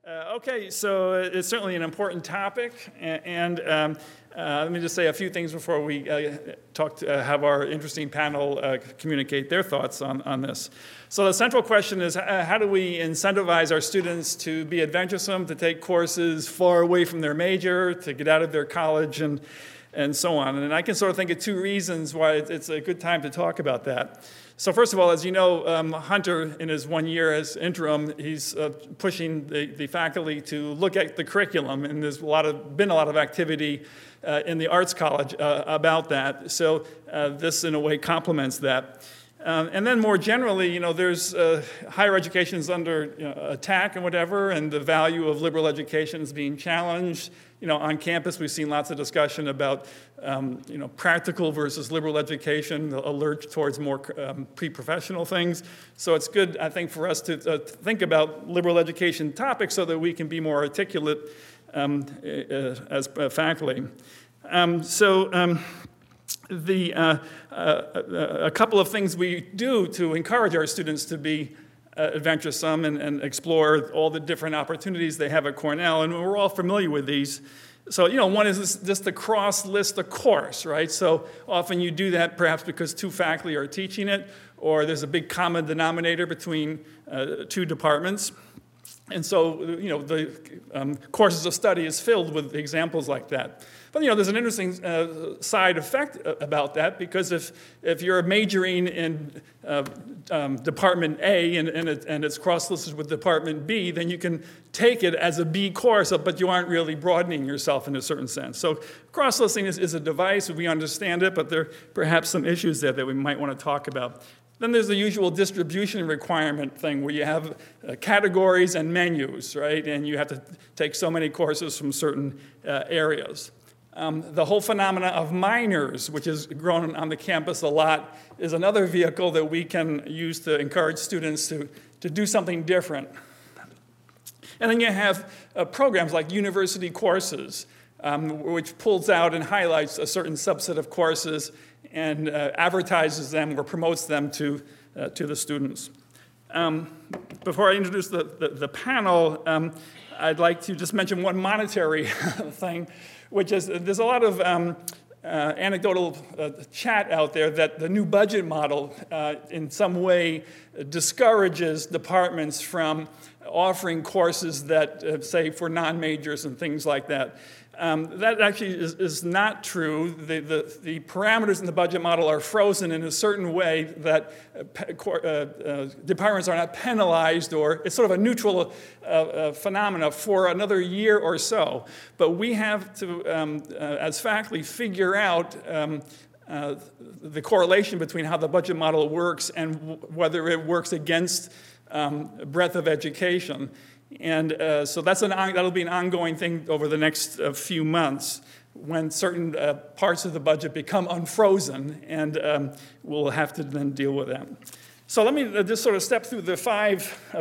Okay, so it's certainly an important topic, and let me just say a few things before we have our interesting panel communicate their thoughts on this. So the central question is, how do we incentivize our students to be adventuresome, to take courses far away from their major, to get out of their college, and so on? And I can sort of think of two reasons why it's a good time to talk about that. So first of all, as you know, Hunter, in his 1 year as interim, he's pushing the faculty to look at the curriculum, and there's been a lot of activity in the Arts College about that. So this, in a way, complements that. And then more generally, there's higher education is under attack and whatever, and the value of liberal education is being challenged. On campus, we've seen lots of discussion about, practical versus liberal education, the alert towards more pre-professional things. So it's good, I think, for us to think about liberal education topics so that we can be more articulate as faculty. A couple of things we do to encourage our students to be adventuresome and explore all the different opportunities they have at Cornell, and we're all familiar with these. So, one is just to cross-list a course, right? So often you do that perhaps because two faculty are teaching it, or there's a big common denominator between two departments. And so, the courses of study is filled with examples like that. But, there's an interesting side effect about that, because if you're majoring in Department A and it's cross-listed with Department B, then you can take it as a B course, but you aren't really broadening yourself in a certain sense. So cross-listing is a device, we understand it, but there are perhaps some issues there that we might want to talk about. Then there's the usual distribution requirement thing where you have categories and menus, right? And you have to take so many courses from certain areas. The whole phenomena of minors, which has grown on the campus a lot, is another vehicle that we can use to encourage students to do something different. And then you have programs like university courses, which pulls out and highlights a certain subset of courses and advertises them or promotes them to the students. Before I introduce the panel, I'd like to just mention one monetary thing, which is there's a lot of anecdotal chat out there that the new budget model in some way discourages departments from offering courses that, say, for non-majors and things like that. That actually is not true. The parameters in the budget model are frozen in a certain way that departments are not penalized, or it's sort of a neutral phenomena for another year or so. But we have to, as faculty, figure out the correlation between how the budget model works and whether it works against breadth of education. And so that'll be an ongoing thing over the next few months when certain parts of the budget become unfrozen, and we'll have to then deal with that. So let me just sort of step through the five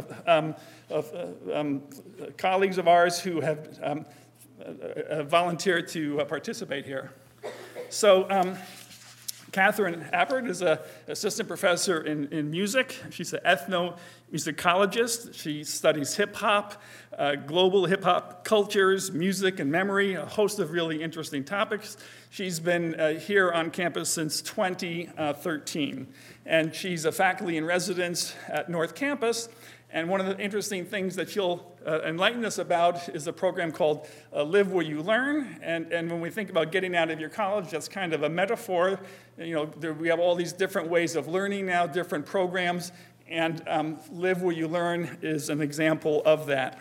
colleagues of ours who have volunteered to participate here. So Catherine Appert is an assistant professor in music. She's an ethnomusicologist. She studies hip-hop, global hip-hop cultures, music and memory, a host of really interesting topics. She's been here on campus since 2013, and she's a faculty in residence at North Campus. And one of the interesting things that she'll enlighten us about is a program called Live Where You Learn. And when we think about getting out of your college, that's kind of a metaphor. We have all these different ways of learning now, different programs, and Live Where You Learn is an example of that.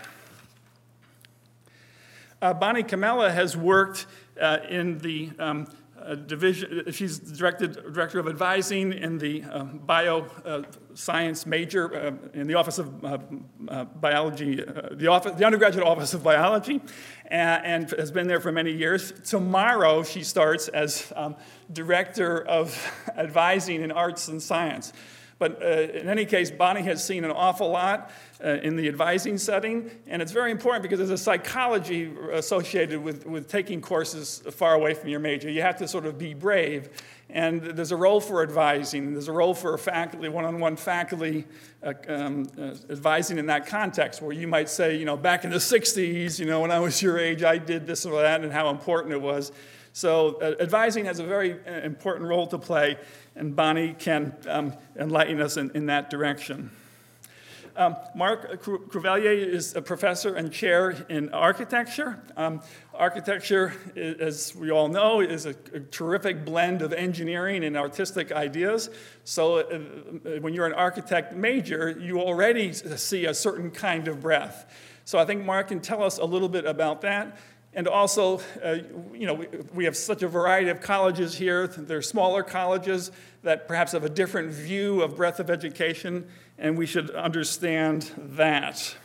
Bonnie Camella has worked in the division. She's director of advising in the bioscience major in the Office of Biology, the undergraduate Office of Biology, and has been there for many years. Tomorrow she starts as director of advising in arts and science. But in any case, Bonnie has seen an awful lot in the advising setting, and it's very important because there's a psychology associated with taking courses far away from your major. You have to sort of be brave, and there's a role for advising. There's a role for faculty, one-on-one faculty advising in that context, where you might say, back in the 60s, when I was your age, I did this or that, and how important it was. So advising has a very important role to play, and Bonnie can enlighten us in that direction. Marc Cruveilhier is a professor and chair in architecture. Architecture, as we all know, is a terrific blend of engineering and artistic ideas. So when you're an architect major, you already see a certain kind of breadth. So I think Marc can tell us a little bit about that. And also, we have such a variety of colleges here. They're smaller colleges that perhaps have a different view of breadth of education, and we should understand that.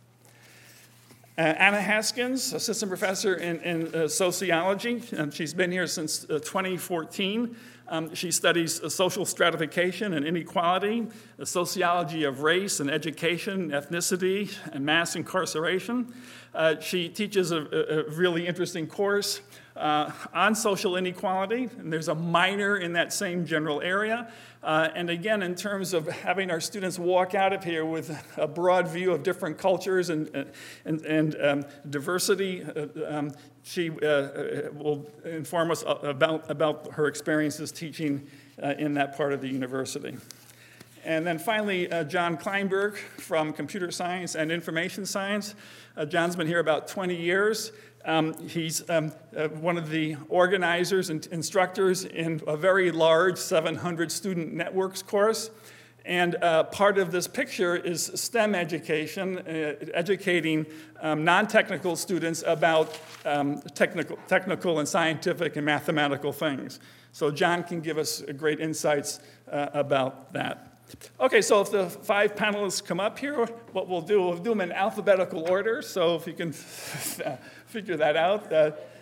Anna Haskins, assistant professor in sociology. She's been here since 2014. She studies social stratification and inequality, the sociology of race and education, ethnicity, and mass incarceration. She teaches a really interesting course on social inequality, and there's a minor in that same general area. And again, in terms of having our students walk out of here with a broad view of different cultures and diversity, she will inform us about her experiences teaching in that part of the university. And then finally, John Kleinberg from Computer Science and Information Science. John's been here about 20 years. He's one of the organizers and instructors in a very large 700-student networks course. And part of this picture is STEM education, educating non-technical students about technical and scientific and mathematical things. So John can give us great insights about that. Okay, so if the 5 panelists come up here, what we'll do them in alphabetical order, so if you can figure that out.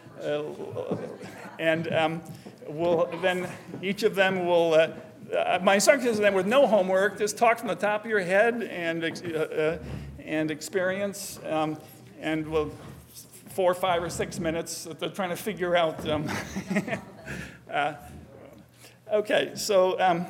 We'll then, each of them will, my instructions to them with no homework, just talk from the top of your head and experience, and we'll 4, 5, or 6 minutes that they're trying to figure out. Okay, so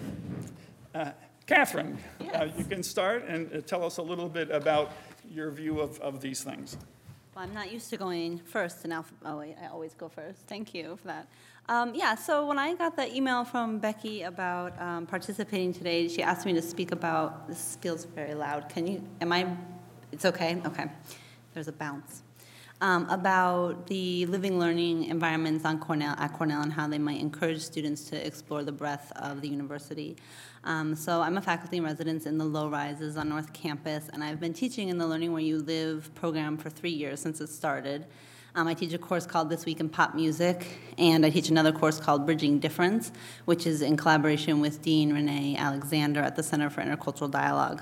Catherine, yes. You can start and tell us a little bit about your view of these things. Well, I'm not used to going first in oh wait, I always go first. Thank you for that. So when I got the email from Becky about participating today, she asked me to speak about, this feels very loud. It's okay? Okay. There's a bounce. About the living learning environments at Cornell and how they might encourage students to explore the breadth of the university. So I'm a faculty in residence in the low rises on North Campus, and I've been teaching in the Learning Where You Live program for 3 years since it started. I teach a course called This Week in Pop Music, and I teach another course called Bridging Difference, which is in collaboration with Dean Renee Alexander at the Center for Intercultural Dialogue.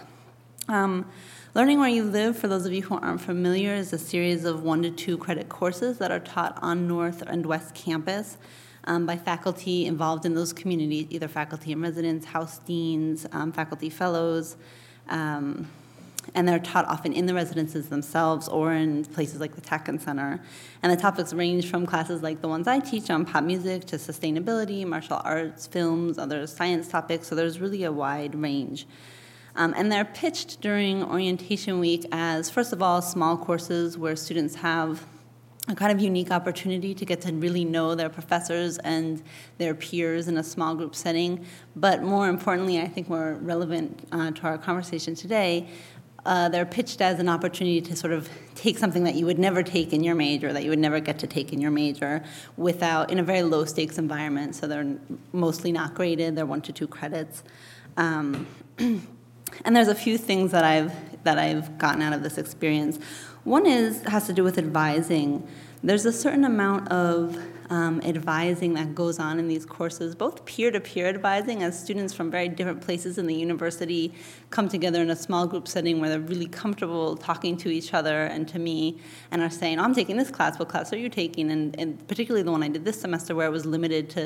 Learning Where You Live, for those of you who aren't familiar, is a series of 1 to 2 credit courses that are taught on North and West Campus by faculty involved in those communities, either faculty in residence, house deans, faculty fellows, and they're taught often in the residences themselves or in places like the Tatkin Center. And the topics range from classes like the ones I teach on pop music to sustainability, martial arts, films, other science topics, so there's really a wide range. And they're pitched during orientation week as, first of all, small courses where students have a kind of unique opportunity to get to really know their professors and their peers in a small group setting. But more importantly, I think more relevant to our conversation today, they're pitched as an opportunity to sort of take something that you would never take in your major, that you would never get to take in your major, in a very low-stakes environment. So they're mostly not graded. They're 1 to 2 credits. And there's a few things that I've gotten out of this experience. One has to do with advising. There's a certain amount of advising that goes on in these courses, both peer-to-peer advising, as students from very different places in the university come together in a small group setting where they're really comfortable talking to each other and to me and are saying, I'm taking this class, what class are you taking? And particularly the one I did this semester where it was limited to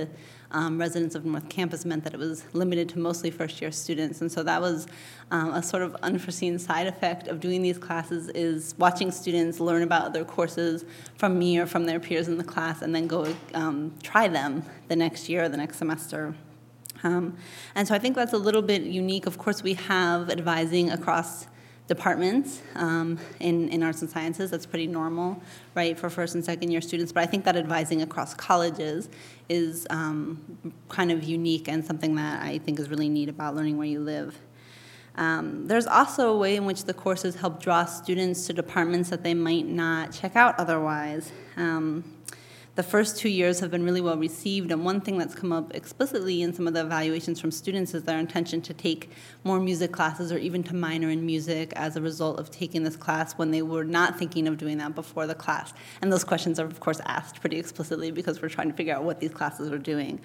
residents of North Campus meant that it was limited to mostly first-year students. And so that was a sort of unforeseen side effect of doing these classes, is watching students learn about other courses from me or from their peers in the class and then go try them the next year or the next semester. And so I think that's a little bit unique. Of course, we have advising across departments in arts and sciences. That's pretty normal, right, for first and second year students. But I think that advising across colleges is kind of unique and something that I think is really neat about learning where you live. There's also a way in which the courses help draw students to departments that they might not check out otherwise. The first 2 years have been really well received, and one thing that's come up explicitly in some of the evaluations from students is their intention to take more music classes or even to minor in music as a result of taking this class when they were not thinking of doing that before the class. And those questions are, of course, asked pretty explicitly because we're trying to figure out what these classes are doing.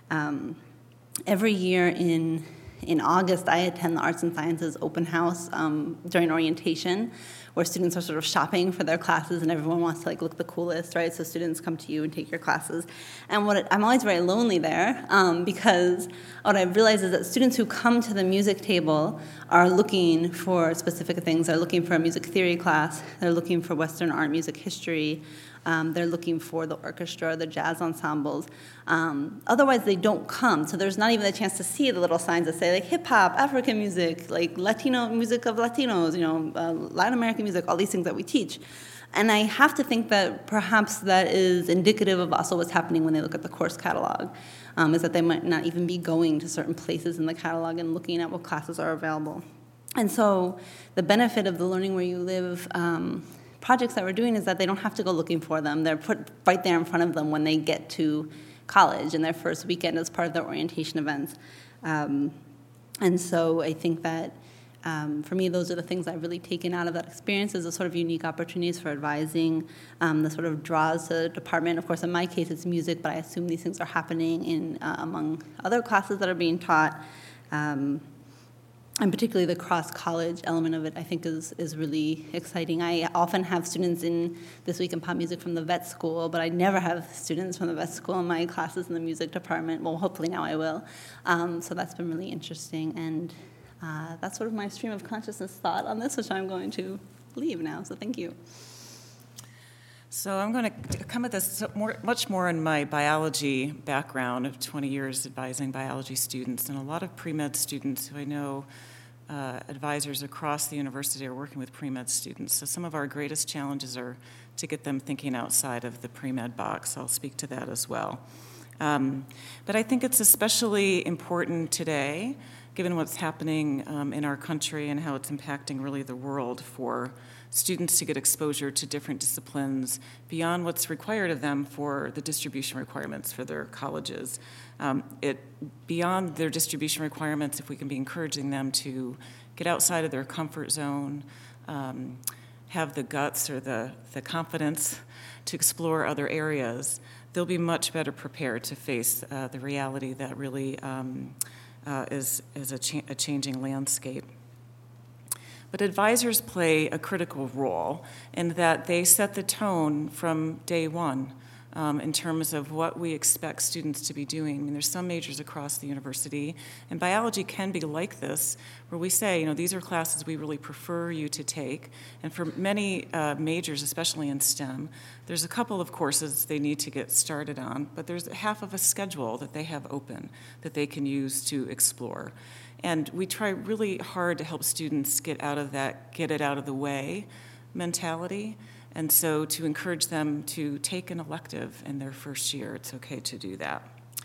Every year in August, I attend the Arts and Sciences open house during orientation, where students are sort of shopping for their classes and everyone wants to look the coolest, right? So students come to you and take your classes. And I'm always very lonely there because what I've realized is that students who come to the music table are looking for specific things. They're looking for a music theory class. They're looking for Western art music history. They're looking for the orchestra, the jazz ensembles. Otherwise, they don't come. So there's not even a chance to see the little signs that say hip-hop, African music, Latino music of Latinos, Latin American music, all these things that we teach. And I have to think that perhaps that is indicative of also what's happening when they look at the course catalog, is that they might not even be going to certain places in the catalog and looking at what classes are available. And so the benefit of the Learning Where You Live projects that we're doing is that they don't have to go looking for them. They're put right there in front of them when they get to college in their first weekend as part of their orientation events. And so I think that for me, those are the things I've really taken out of that experience, is the sort of unique opportunities for advising, the sort of draws to the department. Of course, in my case, it's music, but I assume these things are happening in among other classes that are being taught. And particularly the cross-college element of it, I think, is really exciting. I often have students in This Week in Pop Music from the vet school, but I never have students from the vet school in my classes in the music department. Well, hopefully now I will. So that's been really interesting. And that's sort of my stream of consciousness thought on this, which I'm going to leave now. So thank you. So I'm going to come at this much more in my biology background of 20 years advising biology students, and a lot of pre-med students who I know advisors across the university are working with pre-med students. So some of our greatest challenges are to get them thinking outside of the pre-med box. I'll speak to that as well. But I think it's especially important today, given what's happening in our country and how it's impacting really the world, for students to get exposure to different disciplines beyond what's required of them for the distribution requirements for their colleges. Beyond their distribution requirements, if we can be encouraging them to get outside of their comfort zone, have the guts or the confidence to explore other areas, they'll be much better prepared to face the reality that really is a changing landscape. But advisors play a critical role in that they set the tone from day one in terms of what we expect students to be doing. I mean, there's some majors across the university, and biology can be like this, where we say, these are classes we really prefer you to take. And for many majors, especially in STEM, there's a couple of courses they need to get started on, but there's half of a schedule that they have open that they can use to explore. And we try really hard to help students get out of that get it out of the way mentality. And so to encourage them to take an elective in their first year, it's okay to do that.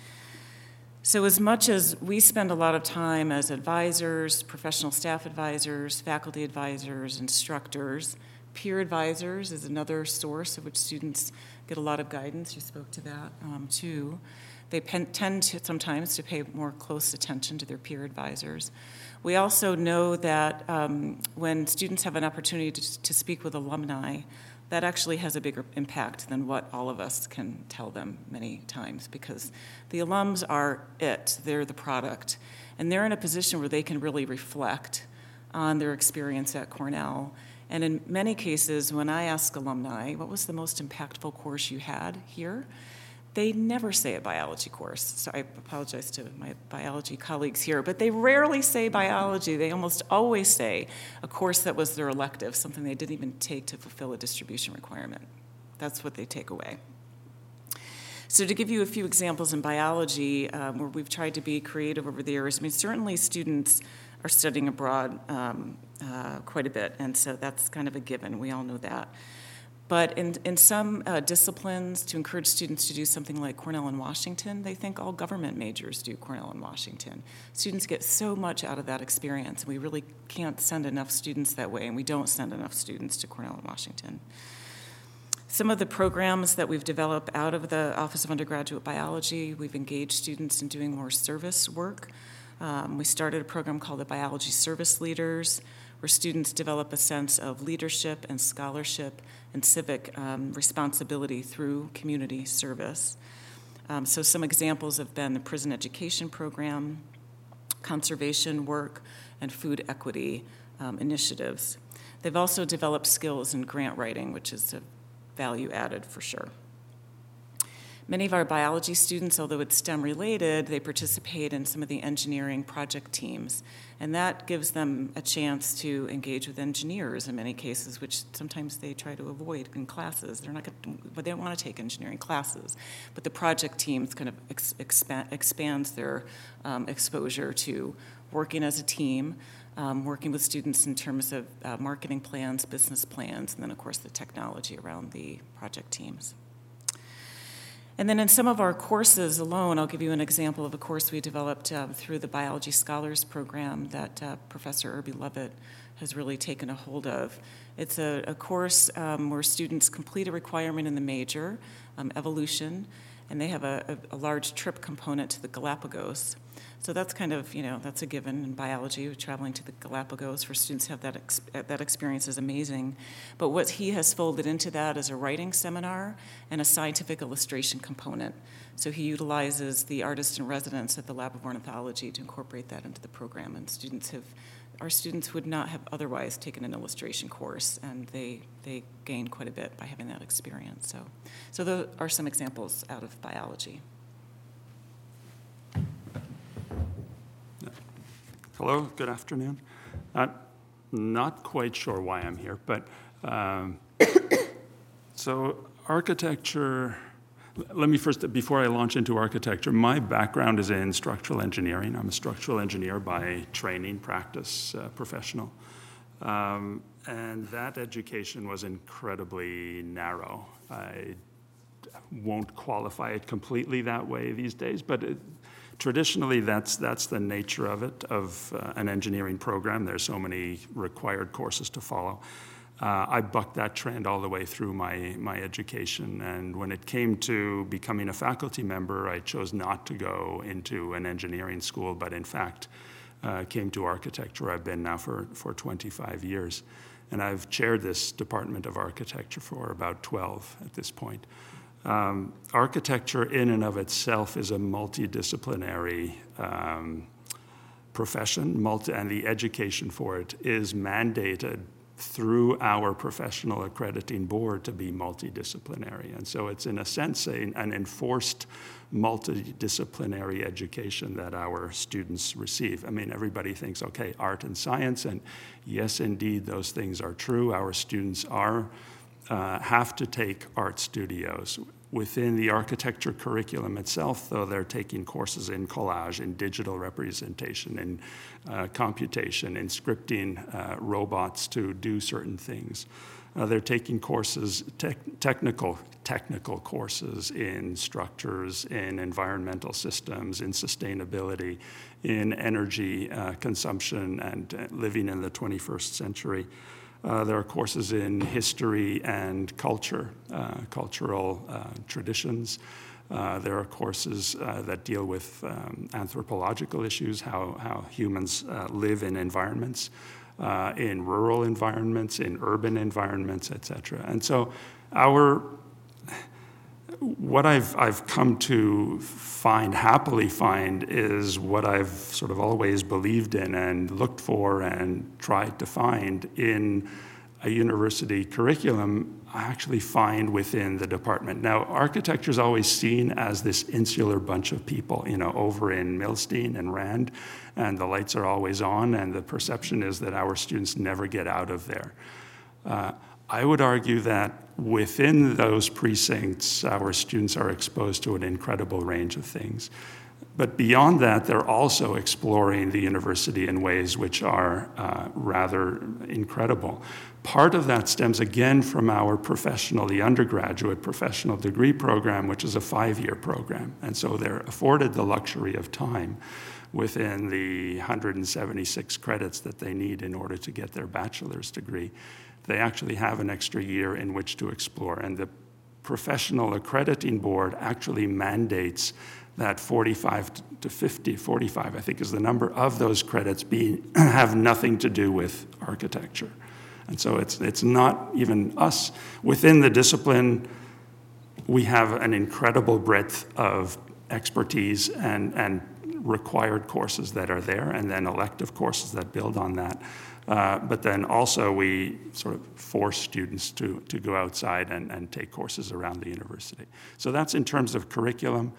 So as much as we spend a lot of time as advisors, professional staff advisors, faculty advisors, instructors, peer advisors is another source of which students get a lot of guidance. You spoke to that too. They tend to sometimes to pay more close attention to their peer advisors. We also know that when students have an opportunity to speak with alumni, that actually has a bigger impact than what all of us can tell them many times, because the alums are they're the product, and they're in a position where they can really reflect on their experience at Cornell. And in many cases, when I ask alumni, what was the most impactful course you had here? They never say a biology course. So I apologize to my biology colleagues here, but they rarely say biology. They almost always say a course that was their elective, something they didn't even take to fulfill a distribution requirement. That's what they take away. So to give you a few examples in biology where we've tried to be creative over the years, I mean, certainly students are studying abroad quite a bit, and so that's kind of a given. We all know that. But in some disciplines, to encourage students to do something like Cornell and Washington, they think all government majors do Cornell and Washington. Students get so much out of that experience, and we really can't send enough students that way, and we don't send enough students to Cornell and Washington. Some of the programs that we've developed out of the Office of Undergraduate Biology, we've engaged students in doing more service work. We started a program called the Biology Service Leaders, where students develop a sense of leadership and scholarship and civic responsibility through community service. So some examples have been the prison education program, conservation work, and food equity initiatives. They've also developed skills in grant writing, which is a value added for sure. Many of our biology students, although it's STEM related, they participate in some of the engineering project teams, and that gives them a chance to engage with engineers in many cases, which sometimes they try to avoid in classes. But they don't want to take engineering classes. But the project teams kind of expands their exposure to working as a team, working with students in terms of marketing plans, business plans, and then of course the technology around the project teams. And then in some of our courses alone, I'll give you an example of a course we developed through the Biology Scholars Program that Professor Irby Lovett has really taken a hold of. It's a course where students complete a requirement in the major, evolution, and they have a large trip component to the Galapagos. So that's kind of, that's a given in biology. Traveling to the Galapagos for students to have that experience is amazing. But what he has folded into that is a writing seminar and a scientific illustration component. So he utilizes the artist in residence at the Lab of Ornithology to incorporate that into the program. And our students would not have otherwise taken an illustration course, and they gain quite a bit by having that experience. So those are some examples out of biology. Hello, good afternoon. Not quite sure why I'm here, but so architecture, let me first, before I launch into architecture, my background is in structural engineering. I'm a structural engineer by training, practice, professional. And that education was incredibly narrow. I won't qualify it completely that way these days, but traditionally, that's the nature of it, of an engineering program. There's so many required courses to follow. I bucked that trend all the way through my education, and when it came to becoming a faculty member, I chose not to go into an engineering school, but in fact came to architecture. I've been now for 25 years, and I've chaired this department of architecture for about 12 at this point. Architecture in and of itself is a multidisciplinary profession, and the education for it is mandated through our professional accrediting board to be multidisciplinary. And so it's in a sense an enforced multidisciplinary education that our students receive. I mean, everybody thinks, okay, art and science, and yes, indeed, those things are true. Our students have to take art studios. Within the architecture curriculum itself, though, they're taking courses in collage, in digital representation, in computation, in scripting robots to do certain things. They're taking courses, technical courses in structures, in environmental systems, in sustainability, in energy consumption, and living in the 21st century. There are courses in history and culture, cultural traditions. There are courses that deal with anthropological issues, how humans live in environments, in rural environments, in urban environments, et cetera. And so what I've come to happily find, is what I've sort of always believed in and looked for and tried to find in a university curriculum, I actually find within the department. Now, architecture is always seen as this insular bunch of people, over in Milstein and Rand, and the lights are always on, and the perception is that our students never get out of there. I would argue that within those precincts, our students are exposed to an incredible range of things. But beyond that, they're also exploring the university in ways which are rather incredible. Part of that stems again from our the undergraduate professional degree program, which is a 5-year program. And so they're afforded the luxury of time within the 176 credits that they need in order to get their bachelor's degree. They actually have an extra year in which to explore. And the Professional Accrediting Board actually mandates that 45 to 50, 45 I think is the number of those credits have nothing to do with architecture. And so it's not even us. Within the discipline, we have an incredible breadth of expertise and required courses that are there, and then elective courses that build on that. But then also we sort of force students to go outside and take courses around the university. So that's in terms of curriculum.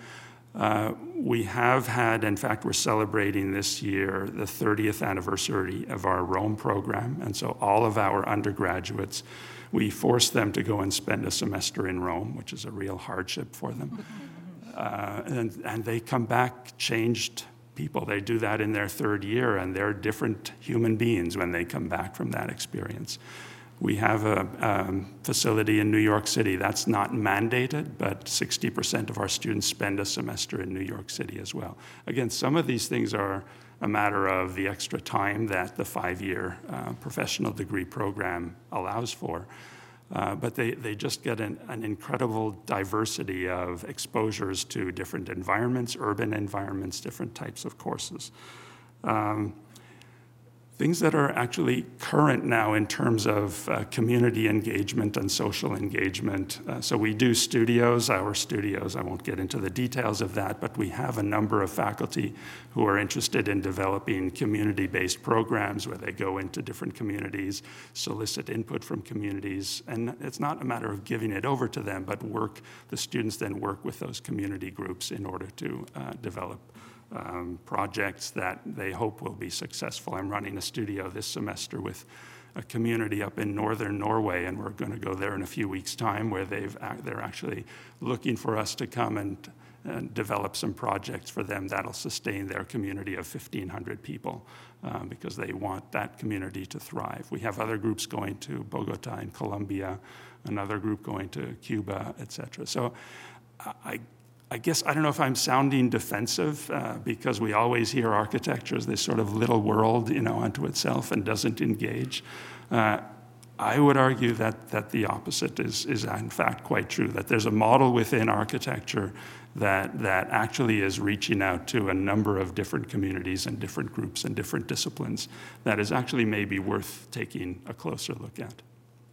We have had, in fact, we're celebrating this year the 30th anniversary of our Rome program. And so all of our undergraduates, we force them to go and spend a semester in Rome, which is a real hardship for them. And they come back changed people. They do that in their 3rd year, and they're different human beings when they come back from that experience. We have a facility in New York City. That's not mandated, but 60% of our students spend a semester in New York City as well. Again, some of these things are a matter of the extra time that the 5-year professional degree program allows for. But they just get an incredible diversity of exposures to different environments, urban environments, different types of courses. Things that are actually current now in terms of community engagement and social engagement. So we do studios, our studios, I won't get into the details of that, but we have a number of faculty who are interested in developing community-based programs where they go into different communities, solicit input from communities, and it's not a matter of giving it over to them, but the students then work with those community groups in order to develop projects that they hope will be successful. I'm running a studio this semester with a community up in northern Norway, and we're going to go there in a few weeks' time, where they're actually looking for us to come and develop some projects for them that'll sustain their community of 1,500 people, because they want that community to thrive. We have other groups going to Bogota in Colombia, another group going to Cuba, etc. So I guess, I don't know if I'm sounding defensive, because we always hear architecture as this sort of little world, unto itself and doesn't engage. I would argue that the opposite is in fact quite true, that there's a model within architecture that actually is reaching out to a number of different communities and different groups and different disciplines that is actually maybe worth taking a closer look at.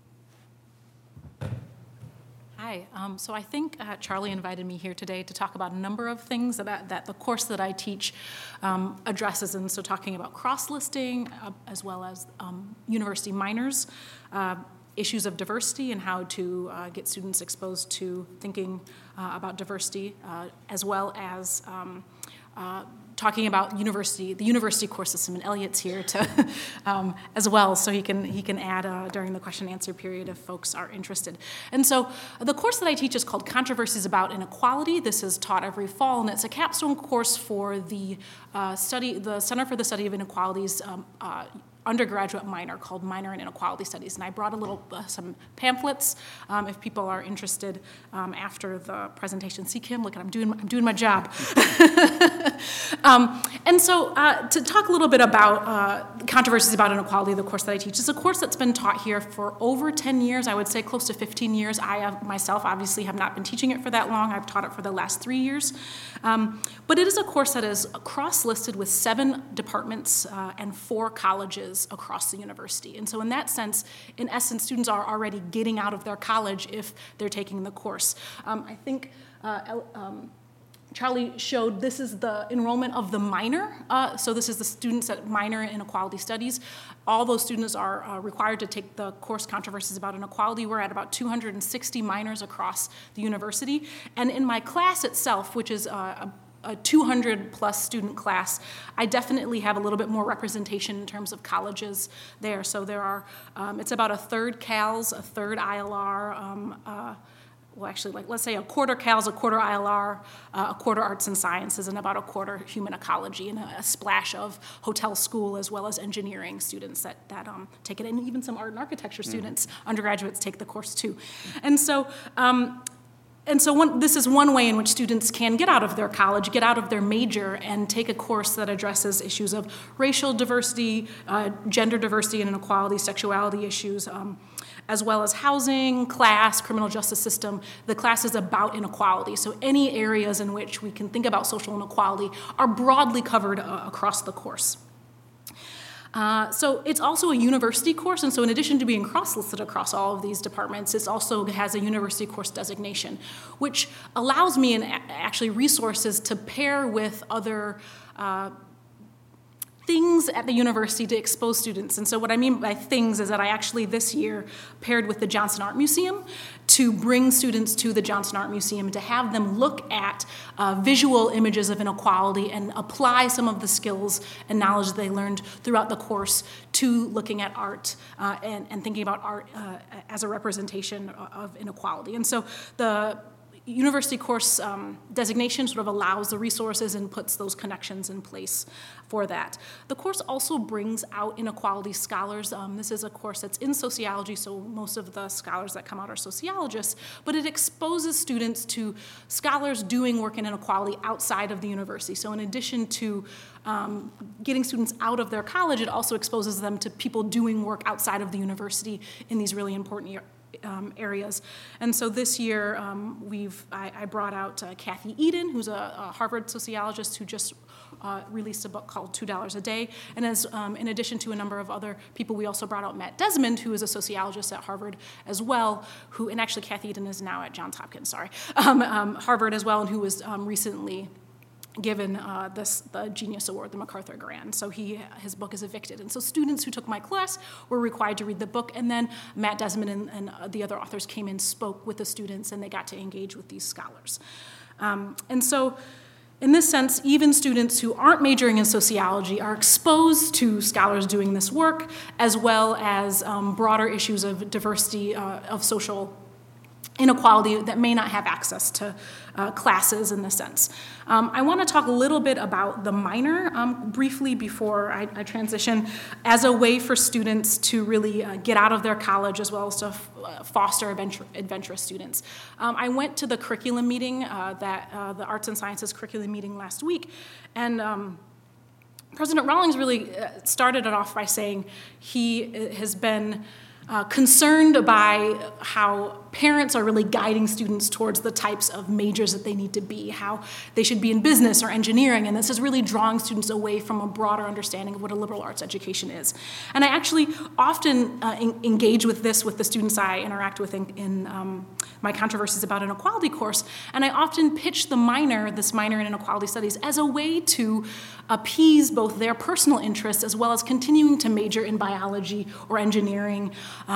Hi. So I think Charlie invited me here today to talk about a number of things that the course that I teach addresses, and so talking about cross-listing as well as university minors, issues of diversity and how to get students exposed to thinking about diversity, as well as talking about the university course system, and Elliot's here to as well, so he can add during the question and answer period if folks are interested. And so the course that I teach is called Controversies About Inequality. This is taught every fall, and it's a capstone course for the Center for the Study of Inequalities undergraduate minor called Minor in Inequality Studies. And I brought some pamphlets if people are interested after the presentation. See, Kim, look, I'm doing my job. And so to talk a little bit about Controversies About Inequality, the course that I teach, is a course that's been taught here for over 10 years, I would say close to 15 years. I myself obviously have not been teaching it for that long. I've taught it for the last 3 years. But it is a course that is cross-listed with 7 departments and 4 colleges across the university. And so in that sense, in essence, students are already getting out of their college if they're taking the course. I think Charlie showed this is the enrollment of the minor. So this is the students that minor in equality studies. All those students are required to take the course Controversies About Inequality. We're at about 260 minors across the university. And in my class itself, which is a 200 plus student class, I definitely have a little bit more representation in terms of colleges there. So there are, it's about a third CALS, a third ILR, well, actually, like, let's say a quarter CALS, a quarter ILR, a quarter arts and sciences, and about a quarter human ecology, and a splash of hotel school as well as engineering students that take it, and even some art and architecture students, undergraduates take the course too. And so, this is one way in which students can get out of their college, get out of their major, and take a course that addresses issues of racial diversity, gender diversity and inequality, sexuality issues, as well as housing, class, criminal justice system. The class is about inequality. So any areas in which we can think about social inequality are broadly covered across the course. So it's also a university course, and so in addition to being cross-listed across all of these departments, it also has a university course designation, which allows me and actually resources to pair with other things at the university to expose students. And so what I mean by things is that I actually this year paired with the Johnson Art Museum to bring students to the Johnson Art Museum to have them look at visual images of inequality and apply some of the skills and knowledge they learned throughout the course to looking at art and thinking about art as a representation of inequality. And so the university course designation sort of allows the resources and puts those connections in place for that. The course also brings out inequality scholars. This is a course that's in sociology, so most of the scholars that come out are sociologists, but it exposes students to scholars doing work in inequality outside of the university. So in addition to getting students out of their college, it also exposes them to people doing work outside of the university in these really important areas. And so this year, I brought out Kathy Eden, who's a Harvard sociologist who just released a book called $2 a Day. And as in addition to a number of other people, we also brought out Matt Desmond, who is a sociologist at Harvard as well, and actually Kathy Eden is now at Johns Hopkins, Harvard as well, and who was recently given the Genius Award, the MacArthur Grant. So his book is Evicted. And so students who took my class were required to read the book, and then Matt Desmond and the other authors came and spoke with the students, and they got to engage with these scholars. And so in this sense, even students who aren't majoring in sociology are exposed to scholars doing this work, as well as broader issues of diversity, of social inequality that may not have access to classes in this sense. I want to talk a little bit about the minor briefly before I transition as a way for students to really get out of their college as well as to foster adventurous students. I went to the curriculum meeting, the Arts and Sciences curriculum meeting last week, and President Rawlings really started it off by saying he has been concerned by how parents are really guiding students towards the types of majors that they need to be, how they should be in business or engineering, and this is really drawing students away from a broader understanding of what a liberal arts education is. And I actually often engage with this with the students I interact with in my Controversies About Inequality course, and I often pitch this minor in inequality studies as a way to appease both their personal interests as well as continuing to major in biology or engineering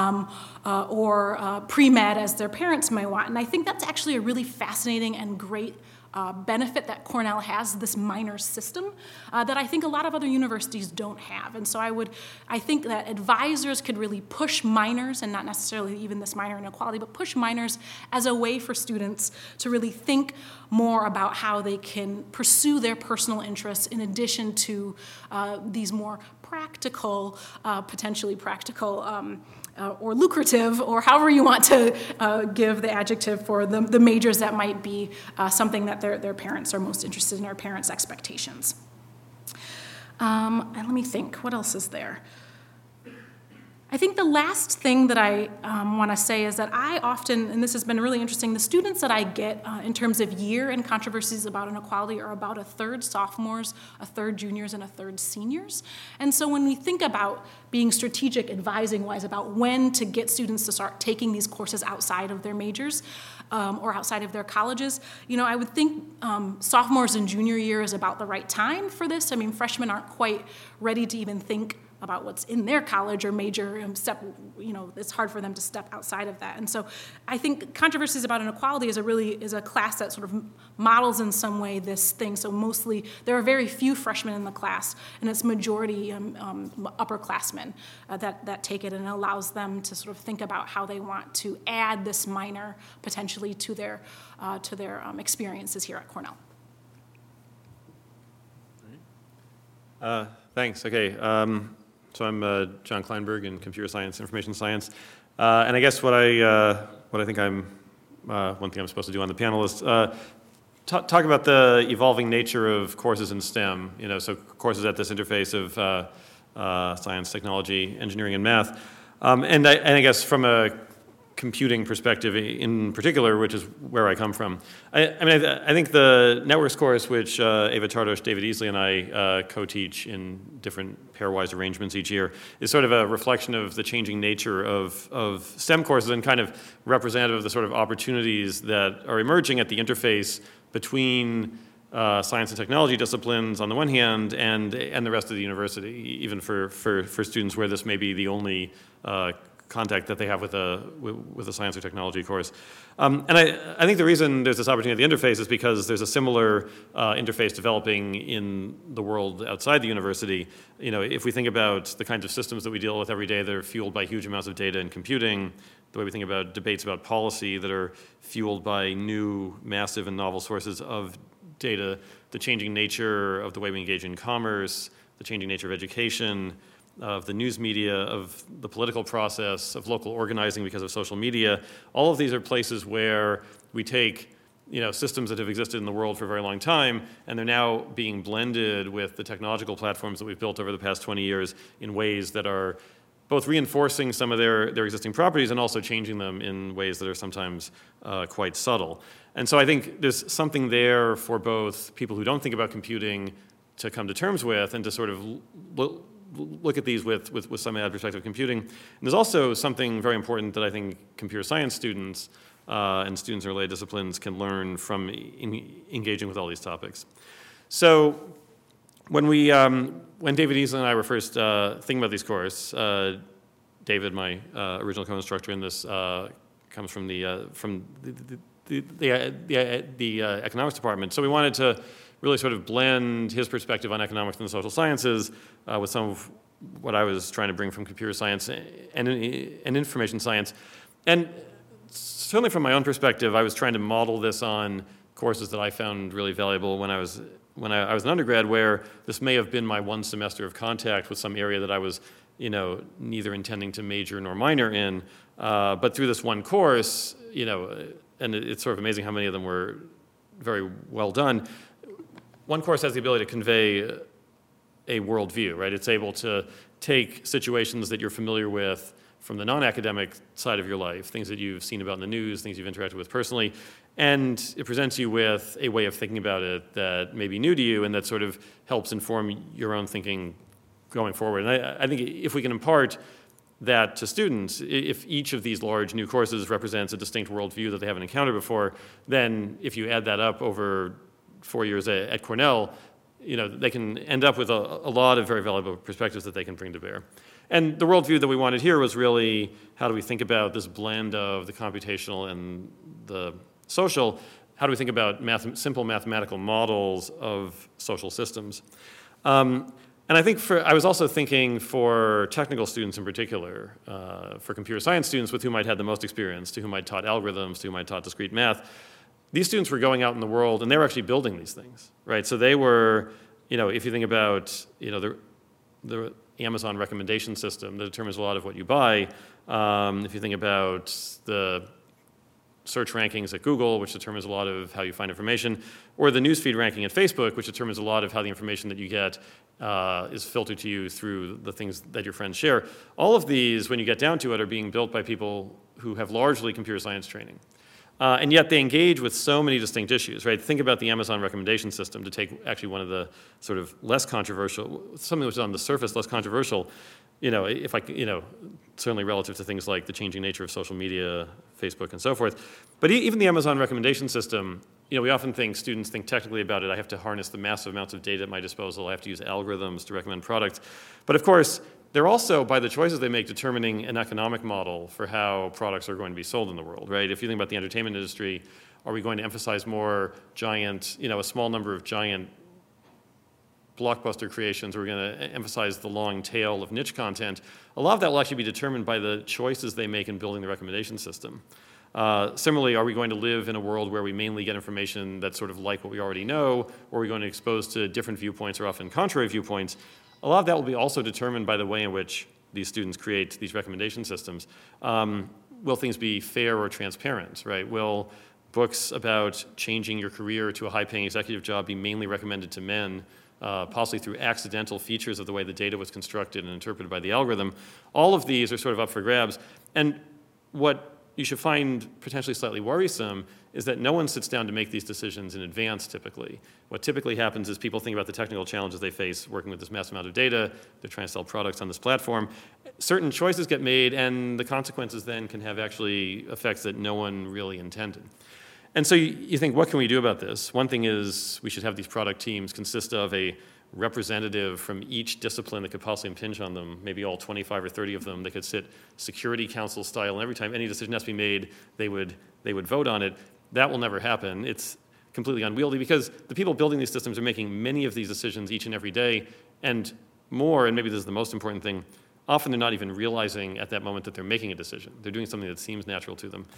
or pre-med as their parents may want. And I think that's actually a really fascinating and great benefit that Cornell has, this minor system, that I think a lot of other universities don't have. And so I think that advisors could really push minors, and not necessarily even this minor inequality, but push minors as a way for students to really think more about how they can pursue their personal interests in addition to these more practical, potentially practical, or lucrative, or however you want to give the adjective for the majors that might be something that their parents are most interested in, or parents' expectations. And let me think, what else is there? I think the last thing that I want to say is that I often, and this has been really interesting, the students that I get in terms of year in controversies about inequality are about a third sophomores, a third juniors, and a third seniors. And so when we think about being strategic advising-wise about when to get students to start taking these courses outside of their majors or outside of their colleges, I would think sophomores and junior year is about the right time for this. I mean, freshmen aren't quite ready to even think about what's in their college or major it's hard for them to step outside of that. And so I think Controversies About Inequality is a class that sort of models in some way this thing. So mostly there are very few freshmen in the class, and it's majority upperclassmen that take it, and it allows them to sort of think about how they want to add this minor potentially to their experiences here at Cornell. Thanks. Okay. So I'm John Kleinberg in computer science, information science, and I guess what I think one thing I'm supposed to do on the panel is talk about the evolving nature of courses in STEM. So courses at this interface of science, technology, engineering, and math, and I guess from a computing perspective in particular, which is where I come from. I think the networks course, which Eva Tardosh, David Easley, and I co-teach in different pairwise arrangements each year, is sort of a reflection of the changing nature of STEM courses and kind of representative of the sort of opportunities that are emerging at the interface between science and technology disciplines on the one hand and the rest of the university, even for students where this may be the only contact that they have with a science or technology course. And I think the reason there's this opportunity at the interface is because there's a similar interface developing in the world outside the university. If we think about the kinds of systems that we deal with every day that are fueled by huge amounts of data and computing, the way we think about debates about policy that are fueled by new, massive, and novel sources of data, the changing nature of the way we engage in commerce, the changing nature of education, of the news media, of the political process, of local organizing because of social media. All of these are places where we take systems that have existed in the world for a very long time, and they're now being blended with the technological platforms that we've built over the past 20 years in ways that are both reinforcing some of their existing properties and also changing them in ways that are sometimes quite subtle. And so I think there's something there for both people who don't think about computing to come to terms with and to sort of look at these with some added perspective of computing. And there's also something very important that I think computer science students and students in related disciplines can learn from engaging with all these topics. So when David Easley and I were first thinking about these courses, David, my original co-instructor in this, comes from the economics department. So we wanted to really sort of blend his perspective on economics and the social sciences with some of what I was trying to bring from computer science and information science. And certainly from my own perspective, I was trying to model this on courses that I found really valuable when I was an undergrad, where this may have been my one semester of contact with some area that I was neither intending to major nor minor in. But through this one course, and it's sort of amazing how many of them were very well done. One course has the ability to convey a worldview, right? It's able to take situations that you're familiar with from the non-academic side of your life, things that you've seen about in the news, things you've interacted with personally, and it presents you with a way of thinking about it that may be new to you and that sort of helps inform your own thinking going forward. And I think if we can impart that to students, if each of these large new courses represents a distinct worldview that they haven't encountered before, then if you add that up over 4 years at Cornell, they can end up with a lot of very valuable perspectives that they can bring to bear. And the worldview that we wanted here was really, how do we think about this blend of the computational and the social? How do we think about simple mathematical models of social systems? And I think I was also thinking for technical students in particular, for computer science students with whom I'd had the most experience, to whom I'd taught algorithms, to whom I'd taught discrete math. These students were going out in the world and they were actually building these things, right? So they were, if you think about, the Amazon recommendation system that determines a lot of what you buy, if you think about the search rankings at Google, which determines a lot of how you find information, or the newsfeed ranking at Facebook, which determines a lot of how the information that you get is filtered to you through the things that your friends share. All of these, when you get down to it, are being built by people who have largely computer science training. And yet they engage with so many distinct issues, right? Think about the Amazon recommendation system, to take actually one of the sort of less controversial, something which is on the surface less controversial, certainly relative to things like the changing nature of social media, Facebook, and so forth. But even the Amazon recommendation system, we often think students think technically about it. I have to harness the massive amounts of data at my disposal. I have to use algorithms to recommend products. But of course, they're also, by the choices they make, determining an economic model for how products are going to be sold in the world, right? If you think about the entertainment industry, are we going to emphasize more giant, a small number of giant blockbuster creations? Are we going to emphasize the long tail of niche content? A lot of that will actually be determined by the choices they make in building the recommendation system. Similarly, are we going to live in a world where we mainly get information that's sort of like what we already know, or are we going to expose to different viewpoints or often contrary viewpoints? A lot of that will be also determined by the way in which these students create these recommendation systems. Will things be fair or transparent, right? Will books about changing your career to a high-paying executive job be mainly recommended to men, possibly through accidental features of the way the data was constructed and interpreted by the algorithm? All of these are sort of up for grabs. And what you should find potentially slightly worrisome is that no one sits down to make these decisions in advance typically. What typically happens is people think about the technical challenges they face working with this massive amount of data. They're trying to sell products on this platform. Certain choices get made, and the consequences then can have actually effects that no one really intended. And so you think, what can we do about this? One thing is we should have these product teams consist of a representative from each discipline that could possibly impinge on them, maybe all 25 or 30 of them. They could sit security council style, and every time any decision has to be made, they would vote on it. That will never happen. It's completely unwieldy because the people building these systems are making many of these decisions each and every day, and more, and maybe this is the most important thing, often they're not even realizing at that moment that they're making a decision. They're doing something that seems natural to them.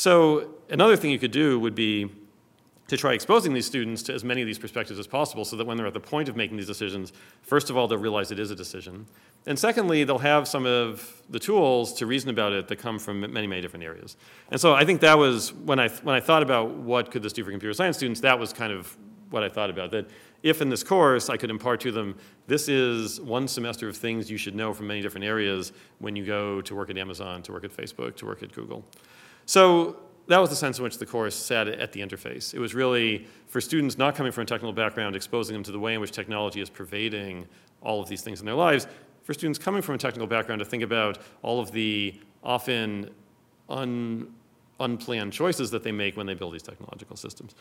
So another thing you could do would be to try exposing these students to as many of these perspectives as possible so that when they're at the point of making these decisions, first of all, they'll realize it is a decision. And secondly, they'll have some of the tools to reason about it that come from many, many different areas. And so I think that was, when I thought about what could this do for computer science students, that was kind of what I thought about, that if in this course I could impart to them, this is one semester of things you should know from many different areas when you go to work at Amazon, to work at Facebook, to work at Google. So that was the sense in which the course sat at the interface. It was really for students not coming from a technical background, exposing them to the way in which technology is pervading all of these things in their lives. For students coming from a technical background, to think about all of the often unplanned choices that they make when they build these technological systems.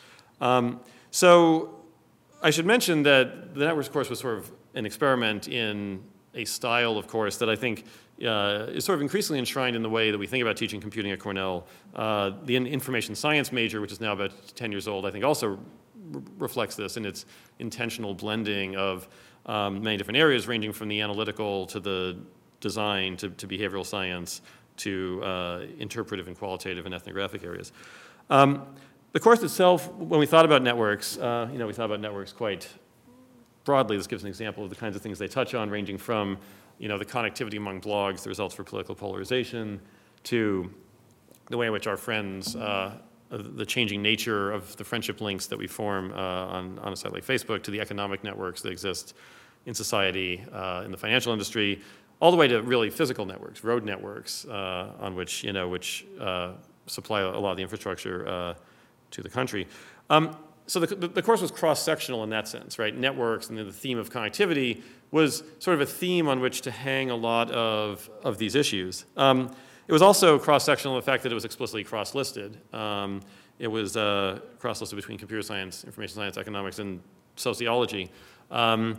So I should mention that the networks course was sort of an experiment in a style of course that I think is sort of increasingly enshrined in the way that we think about teaching computing at Cornell. The information science major, which is now about 10 years old, I think also reflects this in its intentional blending of many different areas, ranging from the analytical to the design to behavioral science to interpretive and qualitative and ethnographic areas. The course itself, when we thought about networks, we thought about networks quite broadly. This gives an example of the kinds of things they touch on, ranging from the connectivity among blogs, the results for political polarization, to the way in which our friends, the changing nature of the friendship links that we form on a site like Facebook, to the economic networks that exist in society, in the financial industry, all the way to really physical networks, road networks, on which supply a lot of the infrastructure to the country. So the course was cross-sectional in that sense, right? Networks and the theme of connectivity was sort of a theme on which to hang a lot of these issues. It was also cross-sectional in the fact that it was explicitly cross-listed. It was cross-listed between computer science, information science, economics, and sociology. And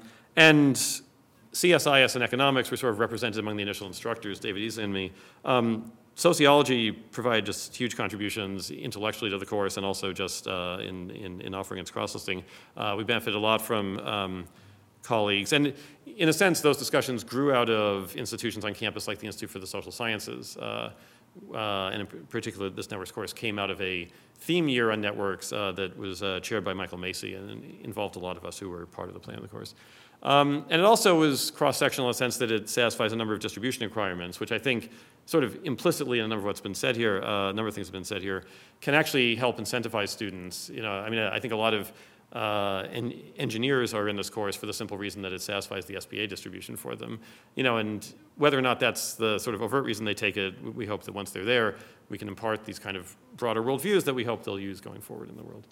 CSIS and economics were sort of represented among the initial instructors, David Easley and me. Sociology provided just huge contributions intellectually to the course and also just in offering its cross-listing. We benefited a lot from colleagues. And in a sense, those discussions grew out of institutions on campus like the Institute for the Social Sciences. And in particular, this networks course came out of a theme year on networks that was chaired by Michael Macy and involved a lot of us who were part of the plan of the course. And it also is cross-sectional in the sense that it satisfies a number of distribution requirements, which I think sort of implicitly in a number of what's been said here, a number of things have been said here, can actually help incentivize students. I think a lot of engineers are in this course for the simple reason that it satisfies the SBA distribution for them. And whether or not that's the sort of overt reason they take it, we hope that once they're there, we can impart these kind of broader worldviews that we hope they'll use going forward in the world.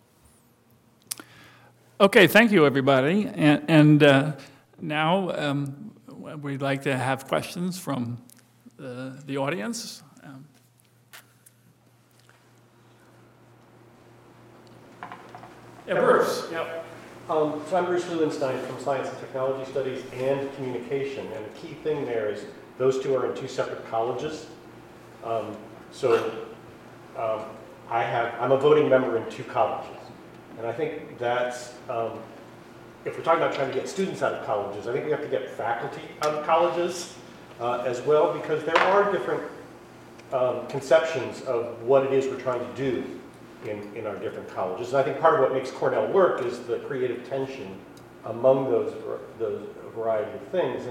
Okay, thank you, everybody. And now we'd like to have questions from the audience. Bruce. Yep. So I'm Bruce Lewinstein from Science and Technology Studies and Communication, and the key thing there is those two are in two separate colleges. I'm a voting member in two colleges, and I think that's, if we're talking about trying to get students out of colleges, I think we have to get faculty out of colleges as well, because there are different conceptions of what it is we're trying to do in our different colleges. And I think part of what makes Cornell work is the creative tension among those variety of things.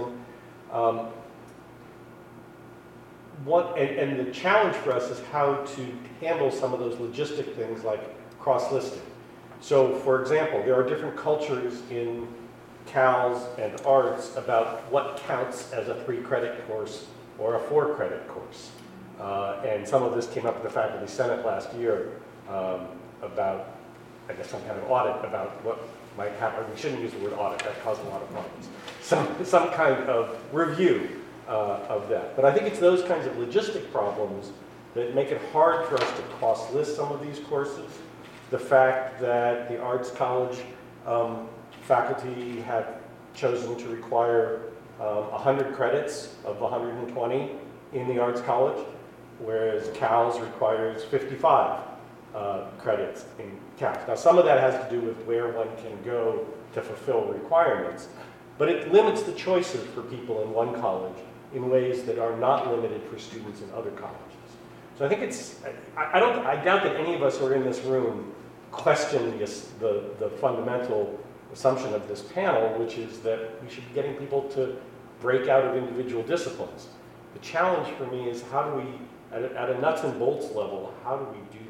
And the challenge for us is how to handle some of those logistic things like cross-listing. So, for example, there are different cultures in CALS and arts about what counts as a 3-credit course or a 4-credit course. And some of this came up in the Faculty Senate last year about, I guess, some kind of audit about what might happen. We shouldn't use the word audit, that caused a lot of problems. Some kind of review of that. But I think it's those kinds of logistic problems that make it hard for us to cross-list some of these courses. The fact that the Arts College faculty have chosen to require 100 credits of 120 in the Arts College, whereas CALS requires 55 credits in CALS. Now, some of that has to do with where one can go to fulfill requirements, but it limits the choices for people in one college in ways that are not limited for students in other colleges. So I think I doubt that any of us who are in this room question the fundamental assumption of this panel, which is that we should be getting people to break out of individual disciplines. The challenge for me is how do we, at a nuts and bolts level, how do we do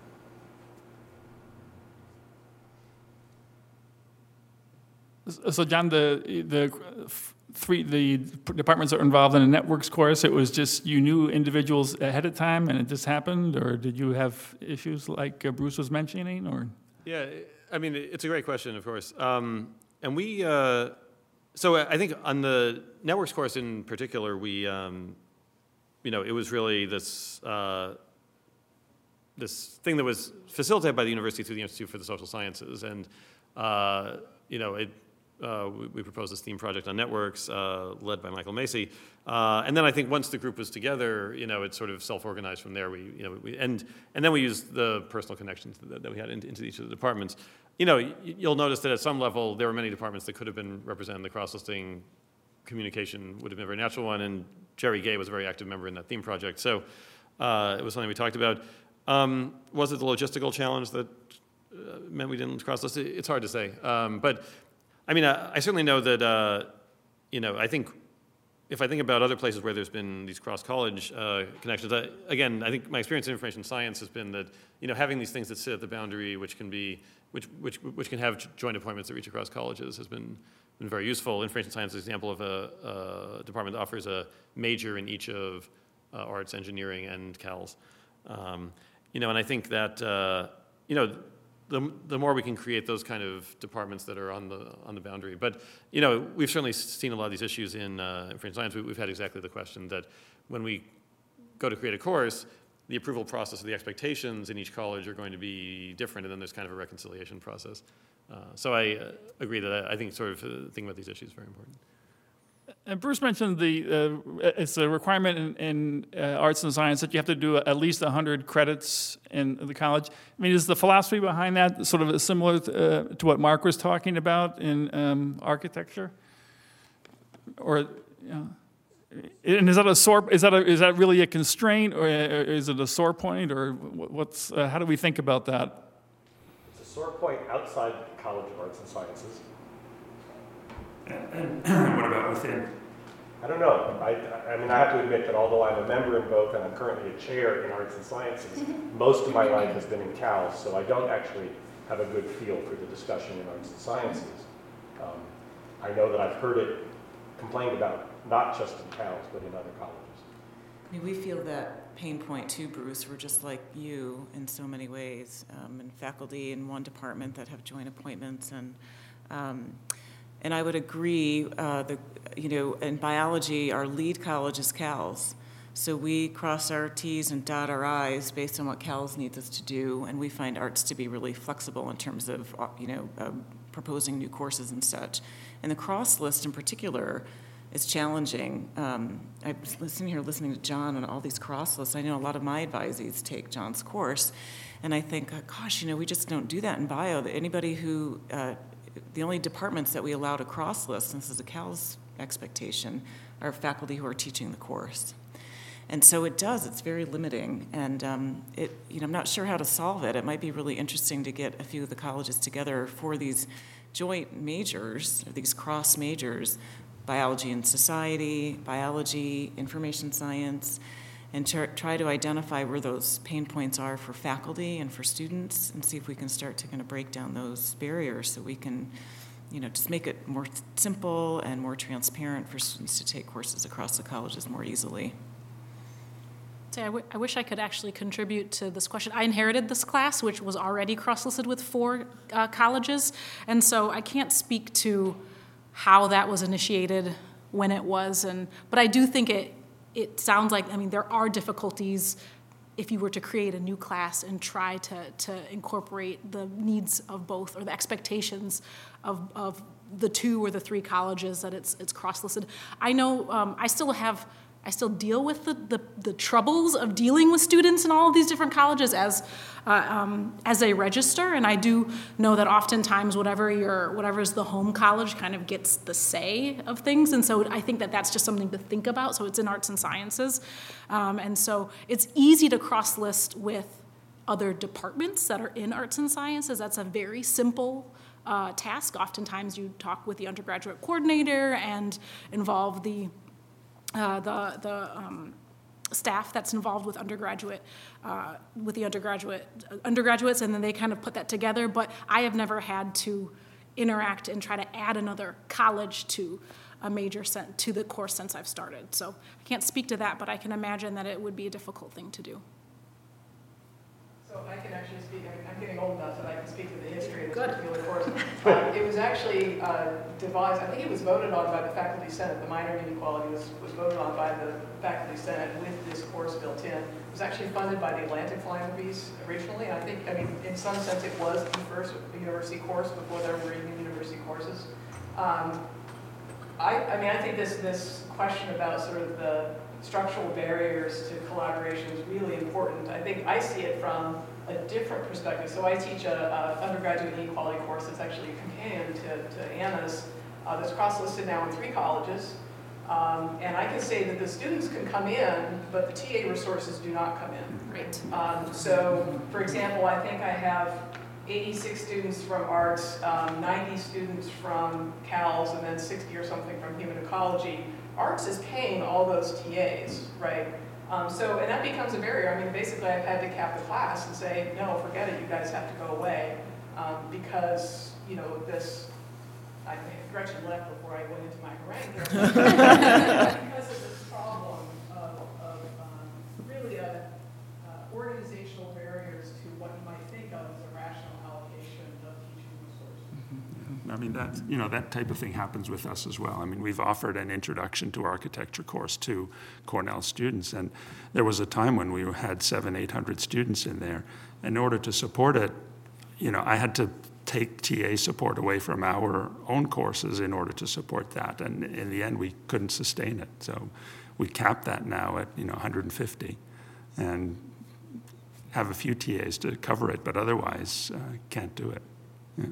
that? So, John, the departments that are involved in a networks course, it was just you knew individuals ahead of time and it just happened, or did you have issues like Bruce was mentioning, or? Yeah, I mean, it's a great question, of course. And we, so I think on the networks course in particular, we, it was really this, this thing that was facilitated by the university through the Institute for the Social Sciences. And, we proposed this theme project on networks led by Michael Macy. And then I think once the group was together, it sort of self-organized from there. And then we used the personal connections that we had into each of the departments. You'll notice that at some level, there were many departments that could have been represented. The cross-listing communication would have been a very natural one, and Jerry Gay was a very active member in that theme project. So it was something we talked about. Was it the logistical challenge that meant we didn't cross-list it? It's hard to say. But I mean, I certainly know that, I think if I think about other places where there's been these cross-college connections, again, I think my experience in information science has been that, having these things that sit at the boundary, which can have joint appointments that reach across colleges has been very useful. Information science is an example of a department that offers a major in each of arts, engineering, and CALS. And I think that, the more we can create those kind of departments that are on the boundary. But, we've certainly seen a lot of these issues in information science. We've had exactly the question that when we go to create a course, the approval process or the expectations in each college are going to be different, and then there's kind of a reconciliation process. So I agree that I think sort of thinking about these issues is very important. And Bruce mentioned it's a requirement in arts and science that you have to do at least 100 credits in the college. I mean, is the philosophy behind that sort of similar to what Mark was talking about in architecture? Or, and is that is that really a constraint, or is it a sore point, or how do we think about that? It's a sore point outside the College of Arts and Sciences. And what about within? I don't know. I mean, I have to admit that although I'm a member in both and I'm currently a chair in arts and sciences, most of my life has been in CALS, so I don't actually have a good feel for the discussion in arts and sciences. I know that I've heard it complained about, not just in CALS, but in other colleges. I mean, we feel that pain point too, Bruce. We're just like you in so many ways, and faculty in one department that have joint appointments, and I would agree. In biology, our lead college is CALS, so we cross our T's and dot our I's based on what CALS needs us to do, and we find arts to be really flexible in terms of proposing new courses and such. And the cross list in particular is challenging. I was listening to John on all these cross lists. I know a lot of my advisees take John's course, and I think, gosh, we just don't do that in bio. That anybody who, the only departments that we allow to cross list, and this is a CALS expectation, are faculty who are teaching the course. And so it's very limiting, and I'm not sure how to solve it. It might be really interesting to get a few of the colleges together for these joint majors, or these cross majors, biology and society, biology, information science, and try to identify where those pain points are for faculty and for students, and see if we can start to kind of break down those barriers so we can, just make it more simple and more transparent for students to take courses across the colleges more easily. I wish I could actually contribute to this question. I inherited this class, which was already cross-listed with 4 colleges, and so I can't speak to how that was initiated, when it was, but I do think it sounds like, there are difficulties if you were to create a new class and try to incorporate the needs of both, or the expectations of the 2 or the 3 colleges that it's cross-listed. I know I still deal with the troubles of dealing with students in all of these different colleges as a register, and I do know that oftentimes whatever's the home college kind of gets the say of things, and so I think that that's just something to think about. So it's in arts and sciences, and so it's easy to cross-list with other departments that are in arts and sciences. That's a very simple task. Oftentimes you talk with the undergraduate coordinator and involve the staff that's involved with undergraduates, and then they kind of put that together. But I have never had to interact and try to add another college to a major to the course since I've started. So I can't speak to that, but I can imagine that it would be a difficult thing to do. So I can actually speak, I'm getting old enough that I can speak to the history of this particular course. It was actually devised, I think it was voted on by the Faculty Senate. The minor inequality was voted on by the Faculty Senate with this course built in. It was actually funded by the Atlantic Philanthropies originally. I think, in some sense it was the first university course before there were even university courses. I think this question about sort of the structural barriers to collaboration is really important. I think I see it from a different perspective. So I teach a undergraduate inequality course that's actually a companion to Anna's, that's cross-listed now in 3 colleges. And I can say that the students can come in, but the TA resources do not come in. Right. So, for example, I think I have 86 students from arts, 90 students from CALS, and then 60 or something from human ecology. Arts is paying all those TAs, right? And that becomes a barrier. Basically I've had to cap the class and say, no, forget it, you guys have to go away, because, Gretchen left before I went into my harangue because of this problem of really organizational barriers to what you might think of as a rational allocation of teaching resources. That type of thing happens with us as well. We've offered an introduction to architecture course to Cornell students, and there was a time when we had 700-800 students in there. In order to support it, I had to take TA support away from our own courses in order to support that, and in the end, we couldn't sustain it. So we capped that now at 150, and have a few TAs to cover it, but otherwise can't do it. Yeah.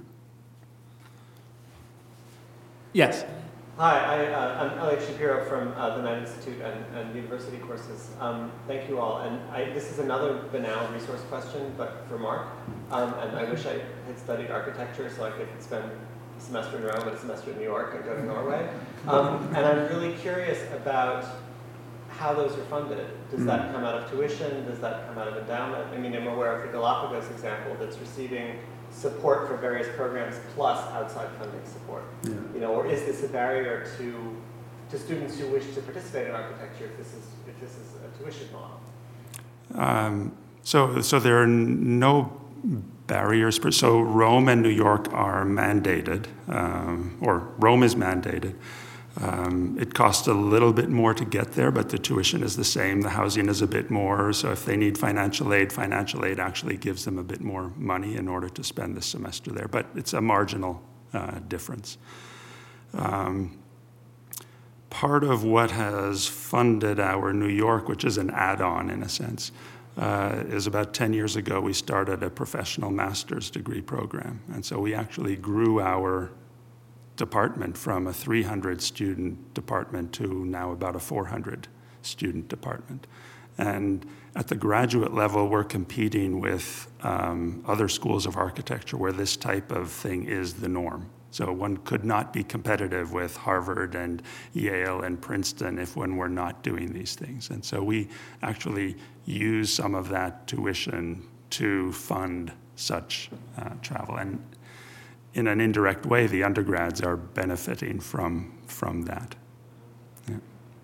Yes. Hi, I'm Elliot Shapiro from the Knight Institute and University Courses. Thank you all. And this is another banal resource question, but for Mark. And I wish I had studied architecture so I could spend semester in Rome and a semester in New York and go to Norway. And I'm really curious about how those are funded. Does that come out of tuition? Does that come out of endowment? I mean, I'm aware of the Galapagos example that's receiving support for various programs plus outside funding support. Yeah. You know, or is this a barrier to students who wish to participate in architecture if this is a tuition model? So there are no barriers. So Rome and New York are mandated, or Rome is mandated. It costs a little bit more to get there, but the tuition is the same. The housing is a bit more. So if they need financial aid actually gives them a bit more money in order to spend the semester there. But it's a marginal difference. Part of what has funded our New York, which is an add-on in a sense, is about 10 years ago we started a professional master's degree program. And so we actually grew our department from a 300-student department to now about a 400-student department. And at the graduate level, we're competing with other schools of architecture where this type of thing is the norm. So one could not be competitive with Harvard and Yale and Princeton if one were not doing these things. And so we actually use some of that tuition to fund such travel. And in an indirect way, the undergrads are benefiting from that. Yeah.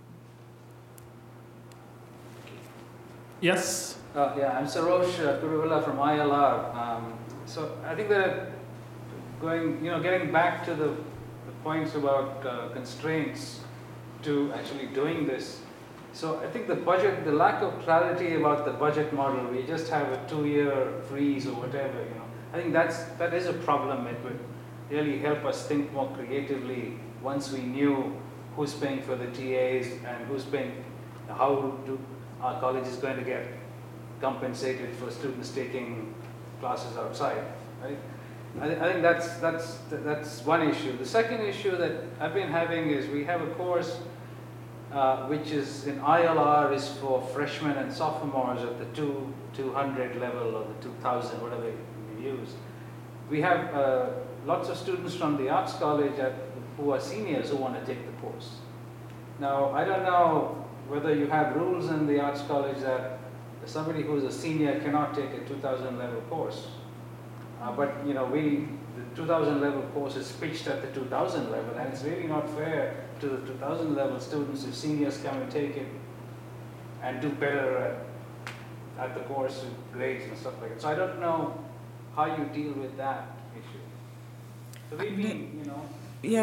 Yes? I'm Sarosh Kuruvilla from ILR. So I think that getting back to the points about constraints to actually doing this. So I think the lack of clarity about the budget model, we just have a 2-year freeze or whatever, I think that is a problem. It would really help us think more creatively once we knew who's paying for the TAs and who's paying, how do our college is going to get compensated for students taking classes outside, right? I think that's one issue. The second issue that I've been having is we have a course which is in ILR is for freshmen and sophomores at the 200 level or the 2000, whatever we use. We have lots of students from the Arts College who are seniors who want to take the course. Now, I don't know whether you have rules in the Arts College that somebody who's a senior cannot take a 2000 level course. But the 2000 level course is pitched at the 2000 level, and it's really not fair to the 2000 level students if seniors come and take it and do better at the course grades and stuff like that. So I don't know how you deal with that issue. So we've been, Yeah,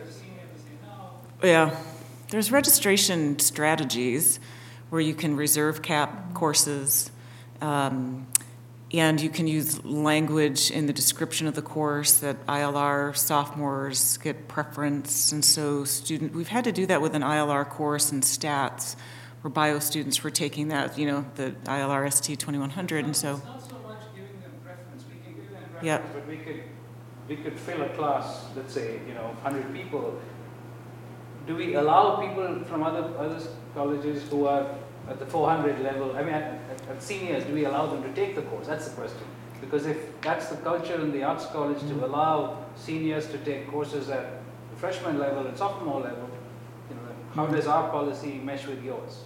there's registration strategies where you can reserve cap courses. And you can use language in the description of the course that ILR sophomores get preference. And so we've had to do that with an ILR course in stats, where bio students were taking that, the ILR ST 2100. And so it's not so much giving them preference. We can give them preference, but we could fill a class, let's say, 100 people. Do we allow people from other colleges who are at the 400 level, at seniors, do we allow them to take the course? That's the question. Because if that's the culture in the Arts College to allow seniors to take courses at the freshman level and sophomore level, how does our policy mesh with yours?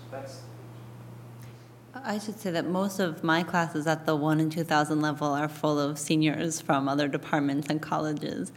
I should say that most of my classes at the 1 and 2000 level are full of seniors from other departments and colleges.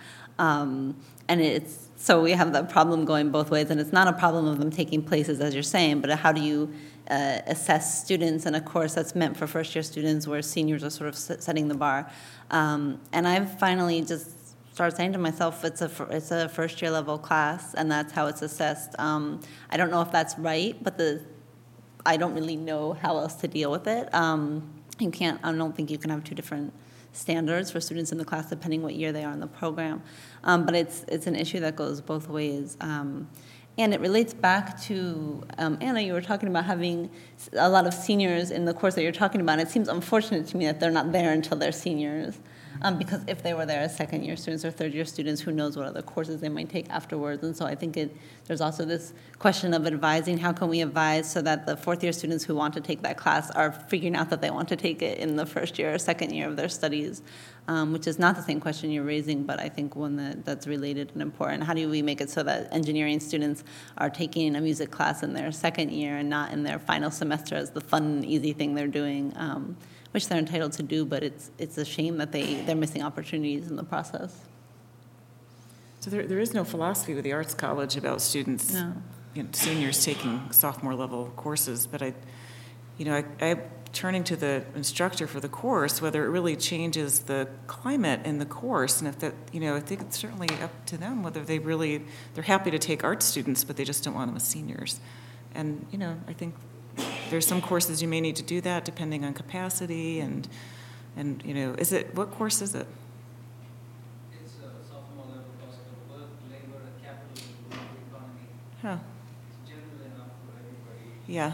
So we have that problem going both ways, and it's not a problem of them taking places, as you're saying, but how do you assess students in a course that's meant for first-year students where seniors are sort of setting the bar. And I've finally just started saying to myself, it's a first-year level class, and that's how it's assessed. I don't know if that's right, but I don't really know how else to deal with it. I don't think you can have two different standards for students in the class depending what year they are in the program. But it's an issue that goes both ways. And it relates back to, Anna, you were talking about having a lot of seniors in the course that you're talking about. It seems unfortunate to me that they're not there until they're seniors. because if they were there as second-year students or third-year students, who knows what other courses they might take afterwards. And so I think there's also this question of advising. How can we advise so that the fourth-year students who want to take that class are figuring out that they want to take it in the first year or second year of their studies, which is not the same question you're raising, but I think one that's related and important. How do we make it so that engineering students are taking a music class in their second year and not in their final semester as the fun, easy thing they're doing, which they're entitled to do, but it's a shame that they're missing opportunities in the process. So there is no philosophy with the Arts College about students, seniors taking sophomore level courses, but I turning to the instructor for the course, whether it really changes the climate in the course, and if that, I think it's certainly up to them whether they're happy to take art students, but they just don't want them as seniors. And, I think there's some courses you may need to do that depending on capacity and what course is it? It's a sophomore level course of work, labor, and capital, and economy. Huh. It's general enough for everybody. Yeah.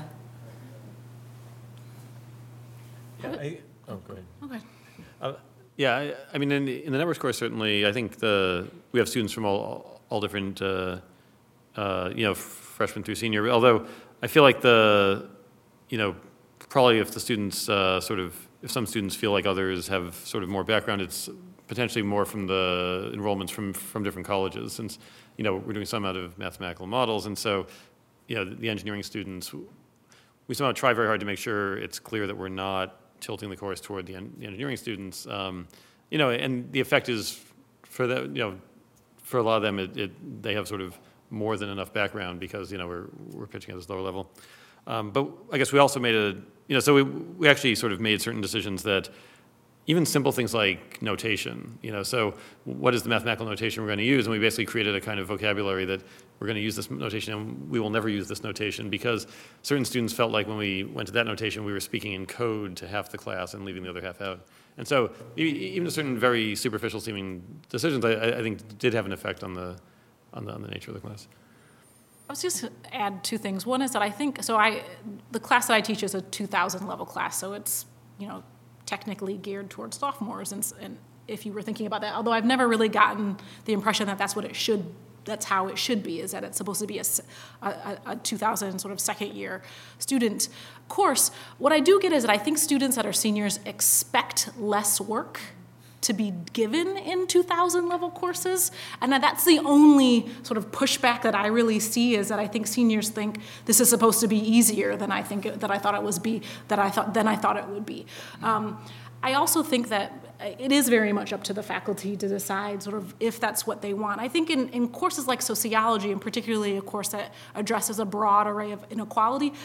Go ahead. Okay. Yeah, I mean, in the networks course, certainly, I think we have students from all different, freshman through senior. Although I feel like probably if the students if some students feel like others have sort of more background, it's potentially more from the enrollments from different colleges, since we're doing some out of mathematical models, and so the engineering students, we somehow try very hard to make sure it's clear that we're not tilting the course toward the engineering students, and the effect is for for a lot of them, they have sort of more than enough background because we're pitching at this lower level. But I guess we also made so we actually sort of made certain decisions that even simple things like notation, so what is the mathematical notation we're going to use? And we basically created a kind of vocabulary that we're going to use this notation and we will never use this notation, because certain students felt like when we went to that notation, we were speaking in code to half the class and leaving the other half out. And so even certain very superficial seeming decisions, I think did have an effect on the nature of the class. I was just to add two things. One is that I think, the class that I teach is a 2000 level class, so it's, technically geared towards sophomores, and if you were thinking about that, although I've never really gotten the impression that that's how it should be, is that it's supposed to be a 2000 sort of second year student course. What I do get is that I think students that are seniors expect less work to be given in 2000 level courses, and that's the only sort of pushback that I really see, is that I think seniors think this is supposed to be easier than I thought it would be. I also think that it is very much up to the faculty to decide sort of if that's what they want. I think in courses like sociology, and particularly a course that addresses a broad array of inequality,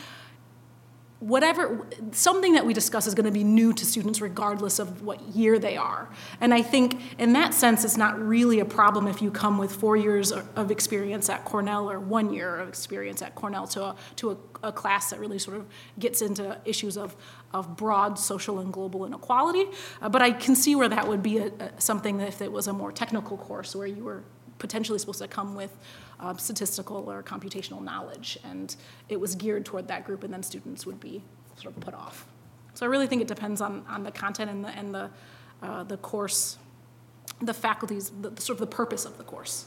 something that we discuss is going to be new to students regardless of what year they are. And I think in that sense, it's not really a problem if you come with 4 years of experience at Cornell or 1 year of experience at Cornell to a class that really sort of gets into issues of broad social and global inequality. But I can see where that would be something that if it was a more technical course where you were potentially supposed to come with statistical or computational knowledge, and it was geared toward that group, and then students would be sort of put off. So I really think it depends on the content and the course, the faculty's, sort of the purpose of the course.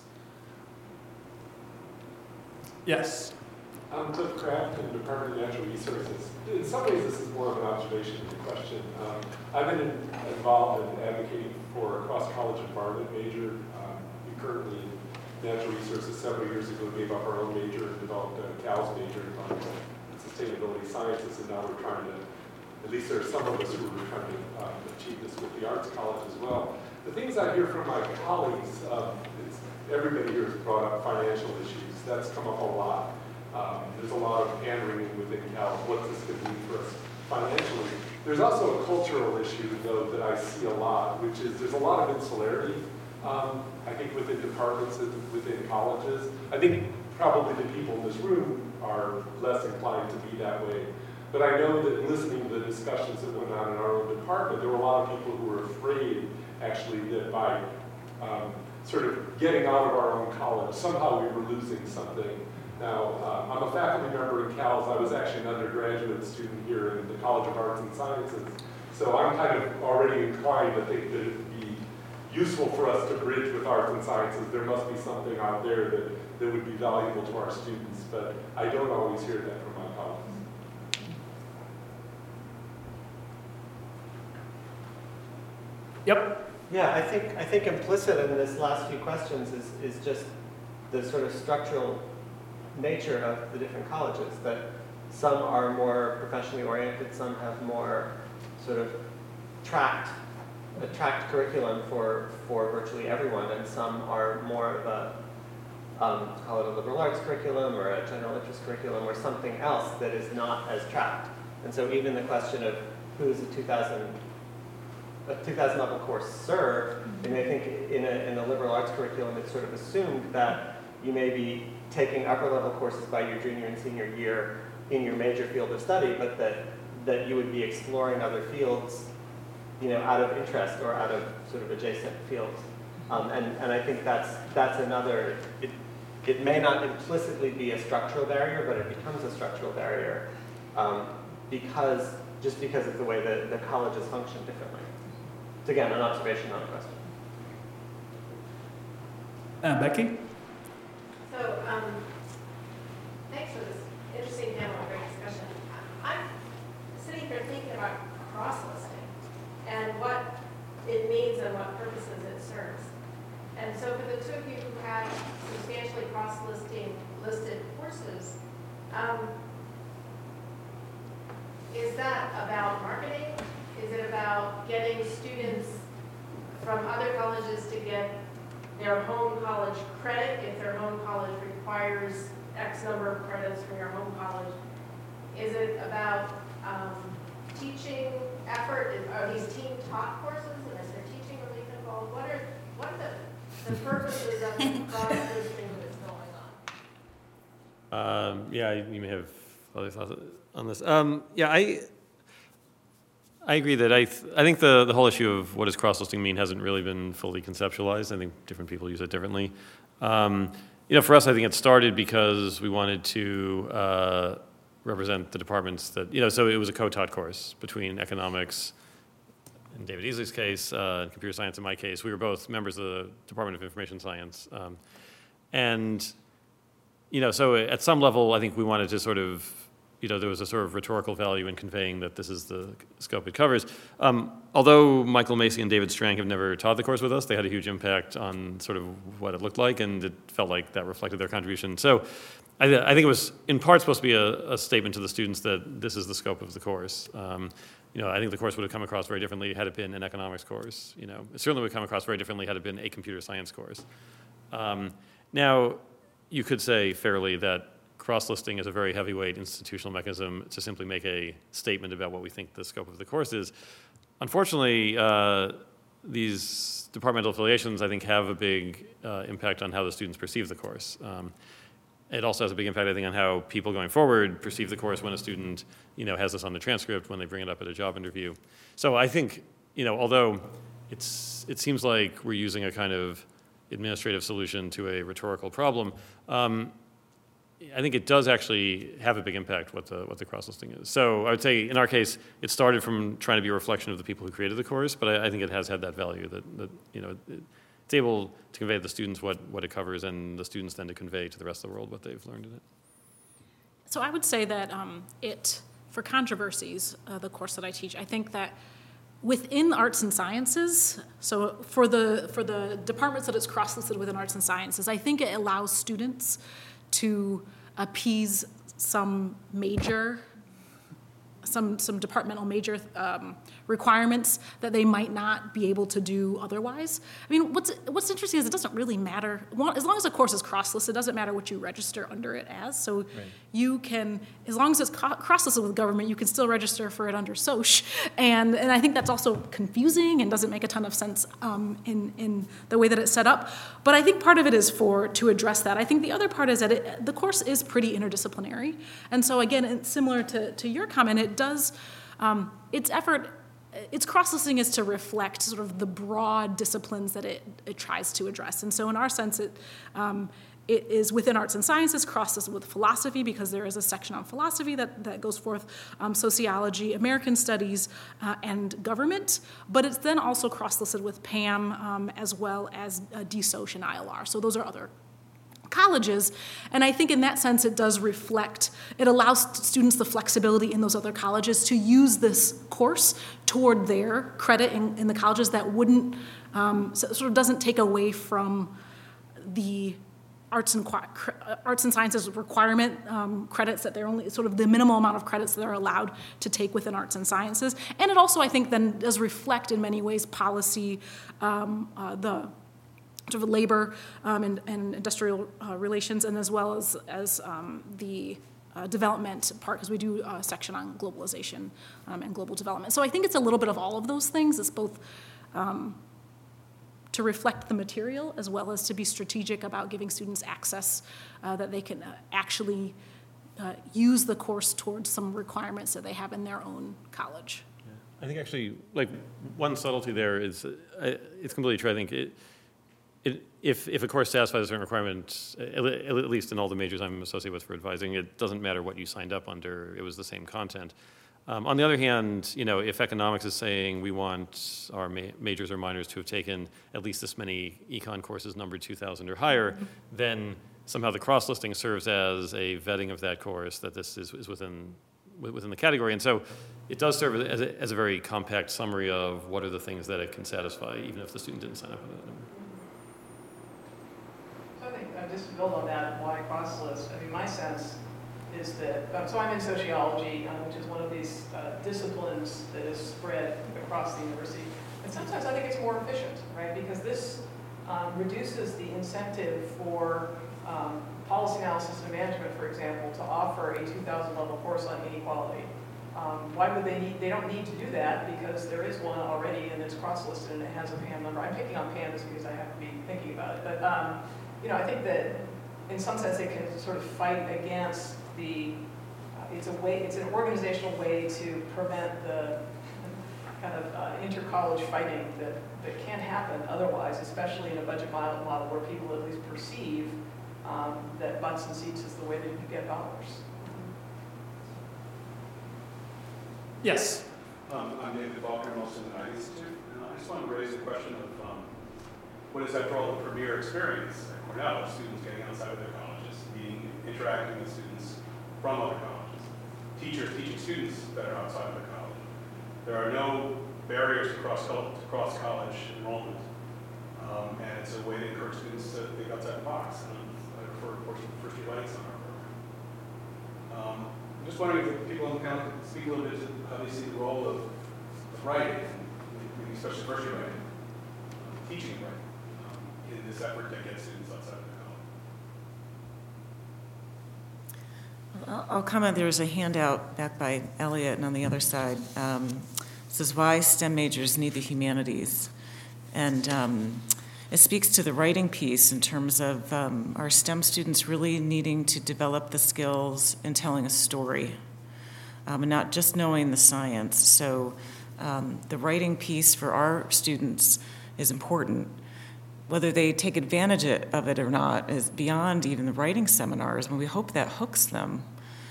Yes. I'm Cliff Kraft in the Department of Natural Resources. In some ways, this is more of an observation than a question. I've been involved in advocating for a cross-college environment major. We currently, Natural Resources, several years ago, gave up our own major and developed a CALS major in sustainability sciences, and now we're trying to, at least there are some of us who are trying to achieve this with the Arts College as well. The things I hear from my colleagues, everybody here has brought up financial issues. That's come up a lot. There's a lot of hammering within Cal, what's this going to mean for us financially. There's also a cultural issue, though, that I see a lot, which is there's a lot of insularity, I think, within departments and within colleges. I think probably the people in this room are less inclined to be that way. But I know that listening to the discussions that went on in our own department, there were a lot of people who were afraid, actually, that by sort of getting out of our own college, somehow we were losing something. Now, I'm a faculty member in CALS. I was actually an undergraduate student here in the College of Arts and Sciences. So I'm kind of already inclined to think that it would be useful for us to bridge with arts and sciences. There must be something out there that would be valuable to our students, but I don't always hear that from my colleagues. Yep. Yeah, I think implicit in this last few questions is just the sort of structural nature of the different colleges, that some are more professionally oriented, some have more sort of a tracked curriculum for virtually everyone, and some are more of a, call it a liberal arts curriculum or a general interest curriculum or something else that is not as tracked. And so even the question of who does a 2000 level course serve, and I think in a liberal arts curriculum it's sort of assumed that you may be taking upper level courses by your junior and senior year in your major field of study, but that you would be exploring other fields, out of interest or out of sort of adjacent fields. And I think that's another, it may not implicitly be a structural barrier, but it becomes a structural barrier because of the way the colleges function differently. It's again an observation, not a question. Becky? So, thanks for this interesting panel and great discussion. I'm sitting here thinking about cross-listing and what it means and what purposes it serves. And so for the two of you who have substantially listed courses, is that about marketing? Is it about getting students from other colleges to get their home college credit if their home college requires X number of credits from your home college? Is it about teaching effort? Are these team taught courses, and is there teaching relief involved? What are the purposes of the cross-listing that's going on? Yeah, you may have other thoughts on this. I agree that I think the whole issue of what does cross-listing mean hasn't really been fully conceptualized. I think different people use it differently. For us, I think it started because we wanted to represent the departments that, so it was a co-taught course between economics, in David Easley's case, and computer science in my case. We were both members of the Department of Information Science. So at some level, I think we wanted to sort of, there was a sort of rhetorical value in conveying that this is the scope it covers. Although Michael Macy and David Strank have never taught the course with us, they had a huge impact on sort of what it looked like, and it felt like that reflected their contribution. So I think it was in part supposed to be a statement to the students that this is the scope of the course. I think the course would have come across very differently had it been an economics course. It certainly would come across very differently had it been a computer science course. Now, you could say fairly that cross-listing is a very heavyweight institutional mechanism to simply make a statement about what we think the scope of the course is. Unfortunately, these departmental affiliations, I think, have a big impact on how the students perceive the course. It also has a big impact, I think, on how people going forward perceive the course when a student, has this on the transcript, when they bring it up at a job interview. So I think, although it seems like we're using a kind of administrative solution to a rhetorical problem, I think it does actually have a big impact what the cross-listing is. So I would say in our case, it started from trying to be a reflection of the people who created the course, but I think it has had that value that it's able to convey to the students what it covers, and the students then to convey to the rest of the world what they've learned in it. So I would say that for controversies, the course that I teach, I think that within arts and sciences, so for the departments that it's cross-listed within arts and sciences, I think it allows students to appease some departmental major requirements that they might not be able to do otherwise. I mean, what's interesting is it doesn't really matter. As long as a course is cross-listed, it doesn't matter what you register under it as. So right. You can, as long as it's cross-listed with government, you can still register for it under SOCH. And I think that's also confusing and doesn't make a ton of sense in the way that it's set up. But I think part of it is to address that. I think the other part is that the course is pretty interdisciplinary. And so again, it's similar to your comment, it does, its cross-listing is to reflect sort of the broad disciplines that it tries to address. And so in our sense, it is within arts and sciences, crosses with philosophy because there is a section on philosophy that goes forth, sociology, American studies, and government. But it's then also cross-listed with PAM as well as DSOC and ILR. So those are other colleges. And I think in that sense it does reflect, it allows students the flexibility in those other colleges to use this course toward their credit in the colleges that wouldn't, so it sort of doesn't take away from the arts and sciences requirement credits that they're only, sort of the minimal amount of credits that are allowed to take within arts and sciences. And it also, I think, then does reflect in many ways policy, the sort of labor and industrial relations, and as well as the development part, because we do a section on globalization and global development. So I think it's a little bit of all of those things. It's both to reflect the material as well as to be strategic about giving students access that they can actually use the course towards some requirements that they have in their own college. Yeah. I think actually, like, one subtlety there is, it's completely true. I think if a course satisfies a certain requirement, at least in all the majors I'm associated with for advising, it doesn't matter what you signed up under, it was the same content. On the other hand, if economics is saying we want our majors or minors to have taken at least this many econ courses numbered 2,000 or higher, then somehow the cross-listing serves as a vetting of that course, that this is within the category. And so it does serve as a very compact summary of what are the things that it can satisfy, even if the student didn't sign up for that number. So I think, just to build on that, why cross-list, I mean, my sense is that, so I'm in sociology, which is one of these disciplines that is spread across the university. And sometimes I think it's more efficient, right? Because this reduces the incentive for policy analysis and management, for example, to offer a 2,000 level course on inequality. Why would they don't need to do that because there is one already and it's cross-listed and it has a PAM number. I'm picking on PAM just because I have to be thinking about it. But, I think that in some sense it can sort of fight against it's an organizational way to prevent the kind of inter-college fighting that can happen otherwise, especially in a budget model where people at least perceive that butts and seats is the way that you get dollars. Yes. I'm David Balker, I'm also in the Knight Institute, and I just wanted to raise the question of what is, after all, the premier experience at Cornell, students getting outside of their colleges, interacting with students from other colleges, teachers teaching students that are outside of their college. There are no barriers to cross-college enrollment, and it's a way to encourage students to think outside the box. And I refer, of course, to the first-year writing seminar program. I'm just wondering if people on the panel could speak a little bit to how they see the role of writing, especially first-year writing, teaching writing, in this effort to get students outside of their college. I'll comment. There's a handout back by Elliot, and on the other side, it says why STEM majors need the humanities. And it speaks to the writing piece in terms of our STEM students really needing to develop the skills in telling a story and not just knowing the science. So the writing piece for our students is important. Whether they take advantage of it or not is beyond even the writing seminars, and we hope that hooks them.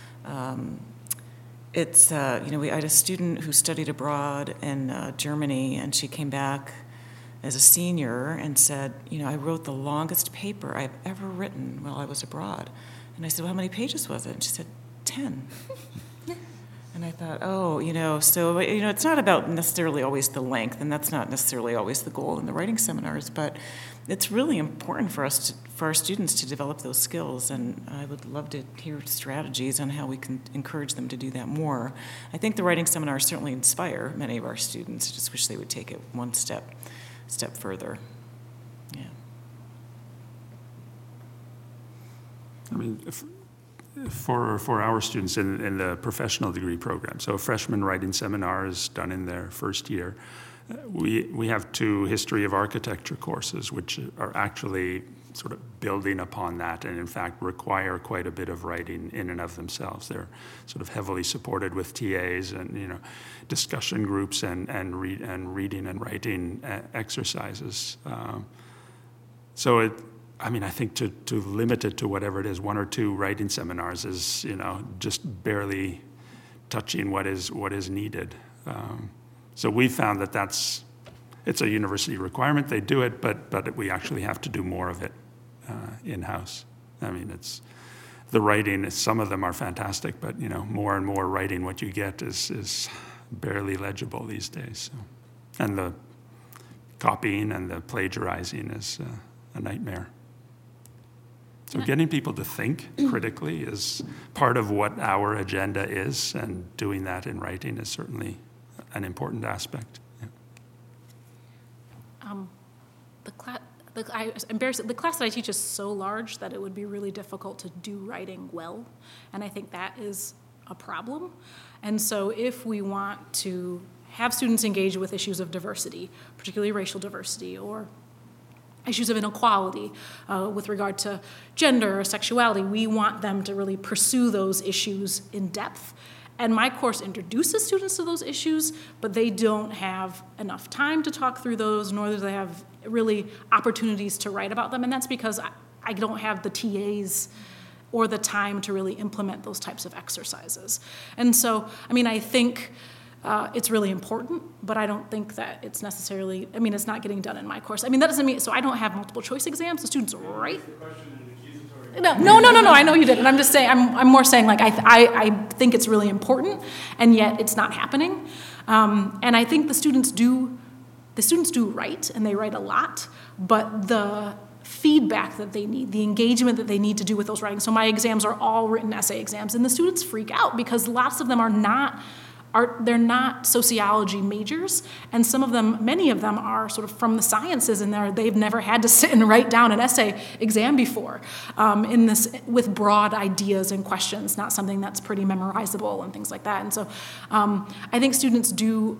We had a student who studied abroad in Germany, and she came back as a senior and said, I wrote the longest paper I've ever written while I was abroad. And I said, well, how many pages was it? And she said, 10. And I thought, so it's not about necessarily always the length, and that's not necessarily always the goal in the writing seminars, but it's really important for our students to develop those skills, and I would love to hear strategies on how we can encourage them to do that more. I think the writing seminars certainly inspire many of our students. I just wish they would take it one step further. Yeah. I mean, for our students in the professional degree program, so freshman writing seminar is done in their first year. We have 2 history of architecture courses, which are actually sort of building upon that, and in fact require quite a bit of writing in and of themselves. They're sort of heavily supported with TAs and discussion groups and reading and writing exercises. I mean, I think to limit it to whatever it is, 1 or 2 writing seminars is, just barely touching what is needed. So we found that it's a university requirement. They do it, but we actually have to do more of it in-house. I mean, the writing, some of them are fantastic, but, more and more writing what you get is barely legible these days. So. And the copying and the plagiarizing is a nightmare. So getting people to think critically is part of what our agenda is, and doing that in writing is certainly an important aspect. Yeah. The class that I teach is so large that it would be really difficult to do writing well, and I think that is a problem. And so if we want to have students engage with issues of diversity, particularly racial diversity, or issues of inequality with regard to gender or sexuality, we want them to really pursue those issues in depth. And my course introduces students to those issues, but they don't have enough time to talk through those, nor do they have really opportunities to write about them. And that's because I don't have the TAs or the time to really implement those types of exercises. And so, I think it's really important, but I don't think that it's necessarily, it's not getting done in my course. That doesn't mean, so I don't have multiple choice exams. The students write. No, I know you didn't. I'm just saying, I'm more saying, like, I think it's really important, and yet it's not happening. And I think the students do write, and they write a lot, but the feedback that they need, the engagement that they need to do with those writing. So my exams are all written essay exams, and the students freak out because lots of them they're not sociology majors, and many of them are sort of from the sciences, and they've never had to sit and write down an essay exam before with broad ideas and questions, not something that's pretty memorizable and things like that. And so I think students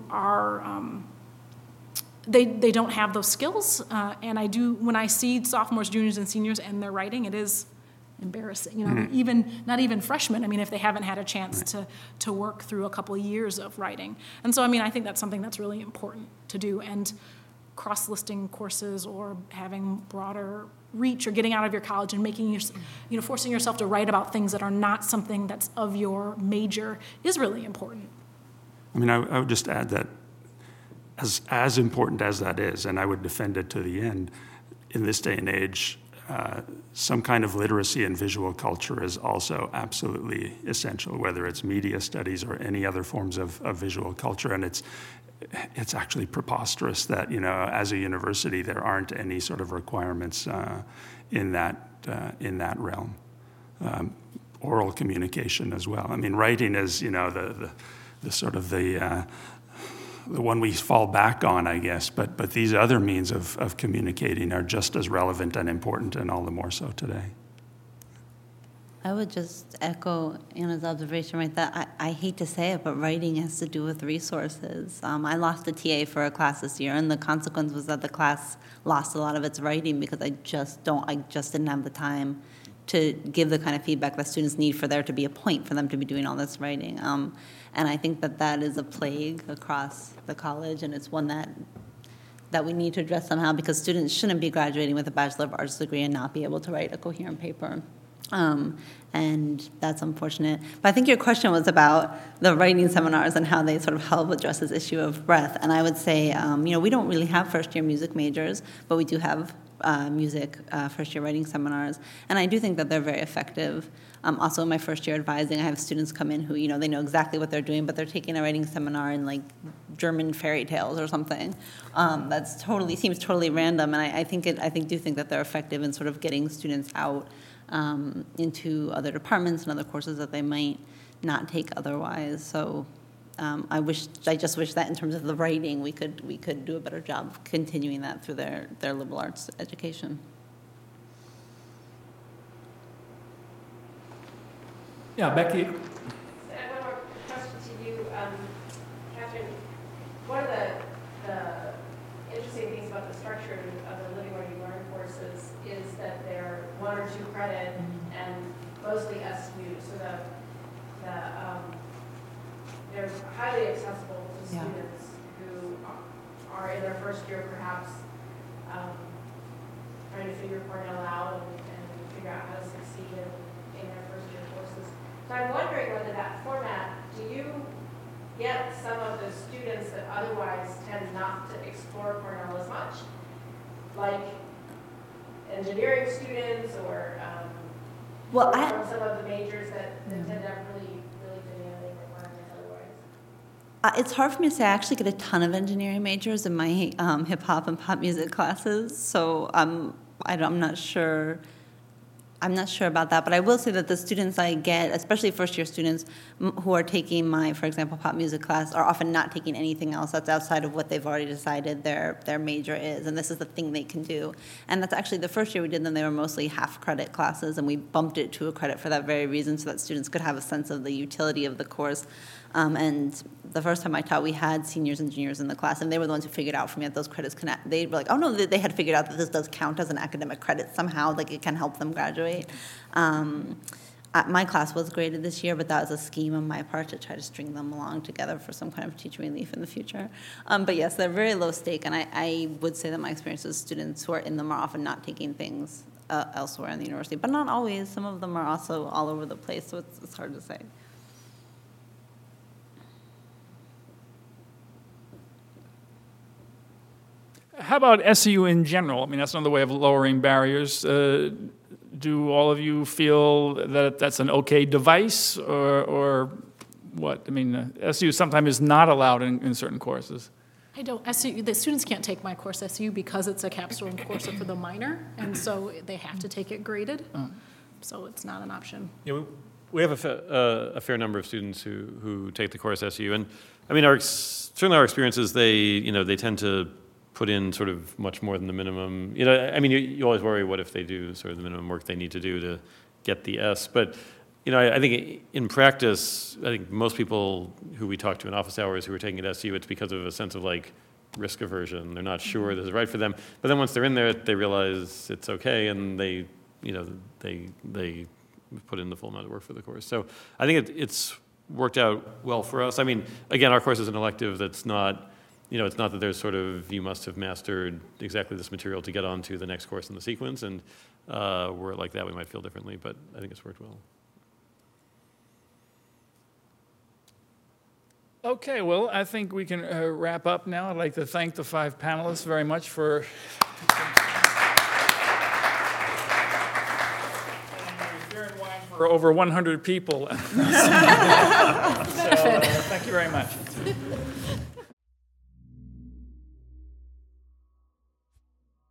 they don't have those skills, and when I see sophomores, juniors, and seniors and their writing, it is embarrassing, even not even freshmen, if they haven't had a chance to work through a couple of years of writing. And so, I think that's something that's really important to do, and cross-listing courses or having broader reach or getting out of your college and forcing yourself to write about things that are not something that's of your major is really important. I would just add that as important as that is, and I would defend it to the end, in this day and age, some kind of literacy in visual culture is also absolutely essential, whether it's media studies or any other forms of visual culture. And it's actually preposterous that, as a university, there aren't any sort of requirements in that realm. Oral communication as well. Writing is, the sort of the one we fall back on, I guess, but these other means of communicating are just as relevant and important, and all the more so today. I would just echo Anna's observation, right, that I hate to say it, but writing has to do with resources. I lost a TA for a class this year, and the consequence was that the class lost a lot of its writing because I just didn't have the time to give the kind of feedback that students need for there to be a point for them to be doing all this writing. And I think that is a plague across the college, and it's one that we need to address somehow, because students shouldn't be graduating with a Bachelor of Arts degree and not be able to write a coherent paper. And that's unfortunate. But I think your question was about the writing seminars and how they sort of help address this issue of breadth. And I would say, we don't really have first-year music majors, but we do have music first-year writing seminars. And I do think that they're very effective. Also, in my first year advising, I have students come in who, they know exactly what they're doing, but they're taking a writing seminar in, like, German fairy tales or something. Seems totally random, and I do think that they're effective in sort of getting students out into other departments and other courses that they might not take otherwise. So I just wish that in terms of the writing, we could do a better job of continuing that through their liberal arts education. Yeah, Becky. I have one more question to you, Catherine. One of the interesting things about the structure of the Living Where You Learn courses is that they're 1 or 2 credit and mostly SU, so they're highly accessible to students who are in their first year, perhaps trying to figure Cornell out and figure out how to succeed in their first year courses. So I'm wondering whether that format, do you get some of the students that otherwise tend not to explore Cornell as much, like engineering students or from some of the majors that tend to have really demanding requirements otherwise? It's hard for me to say. I actually get a ton of engineering majors in my hip hop and pop music classes, so I'm not sure. I'm not sure about that, but I will say that the students I get, especially first-year students who are taking my, for example, pop music class, are often not taking anything else that's outside of what they've already decided their major is, and this is the thing they can do. And that's actually the first year we did them, they were mostly half-credit classes, and we bumped it to a credit for that very reason, so that students could have a sense of the utility of the course. And the first time I taught, we had seniors and juniors in the class, and they were the ones who figured out for me that those credits they were like, oh no, they had figured out that this does count as an academic credit somehow, like it can help them graduate. My class was graded this year, but that was a scheme on my part to try to string them along together for some kind of teacher relief in the future. But yes, they're very low stake, and I would say that my experience with students who are in them are often not taking things elsewhere in the university, but not always. Some of them are also all over the place, so it's hard to say. How about SEU in general? I mean, that's another way of lowering barriers. Do all of you feel that that's an okay device, or what? I mean, SEU sometimes is not allowed in certain courses. I don't. SEU, the students can't take my course SEU because it's a capstone course for the minor, and so they have to take it graded. So it's not an option. Yeah, we have a fair number of students who take the course SEU, and I mean, certainly our experience is they tend to put in sort of much more than the minimum. I mean, you always worry, what if they do sort of the minimum work they need to do to get the S? But, I think in practice, I think most people who we talk to in office hours who are taking it SU, it's because of a sense of like risk aversion. They're not sure this is right for them. But then once they're in there, they realize it's okay, and they put in the full amount of work for the course. So I think it's worked out well for us. I mean, again, our course is an elective that's not, it's not that there's sort of, you must have mastered exactly this material to get on to the next course in the sequence, and were it like that, we might feel differently, but I think it's worked well. Okay, well, I think we can wrap up now. I'd like to thank the 5 panelists very much for beer and wine for over 100 people. So, thank you very much.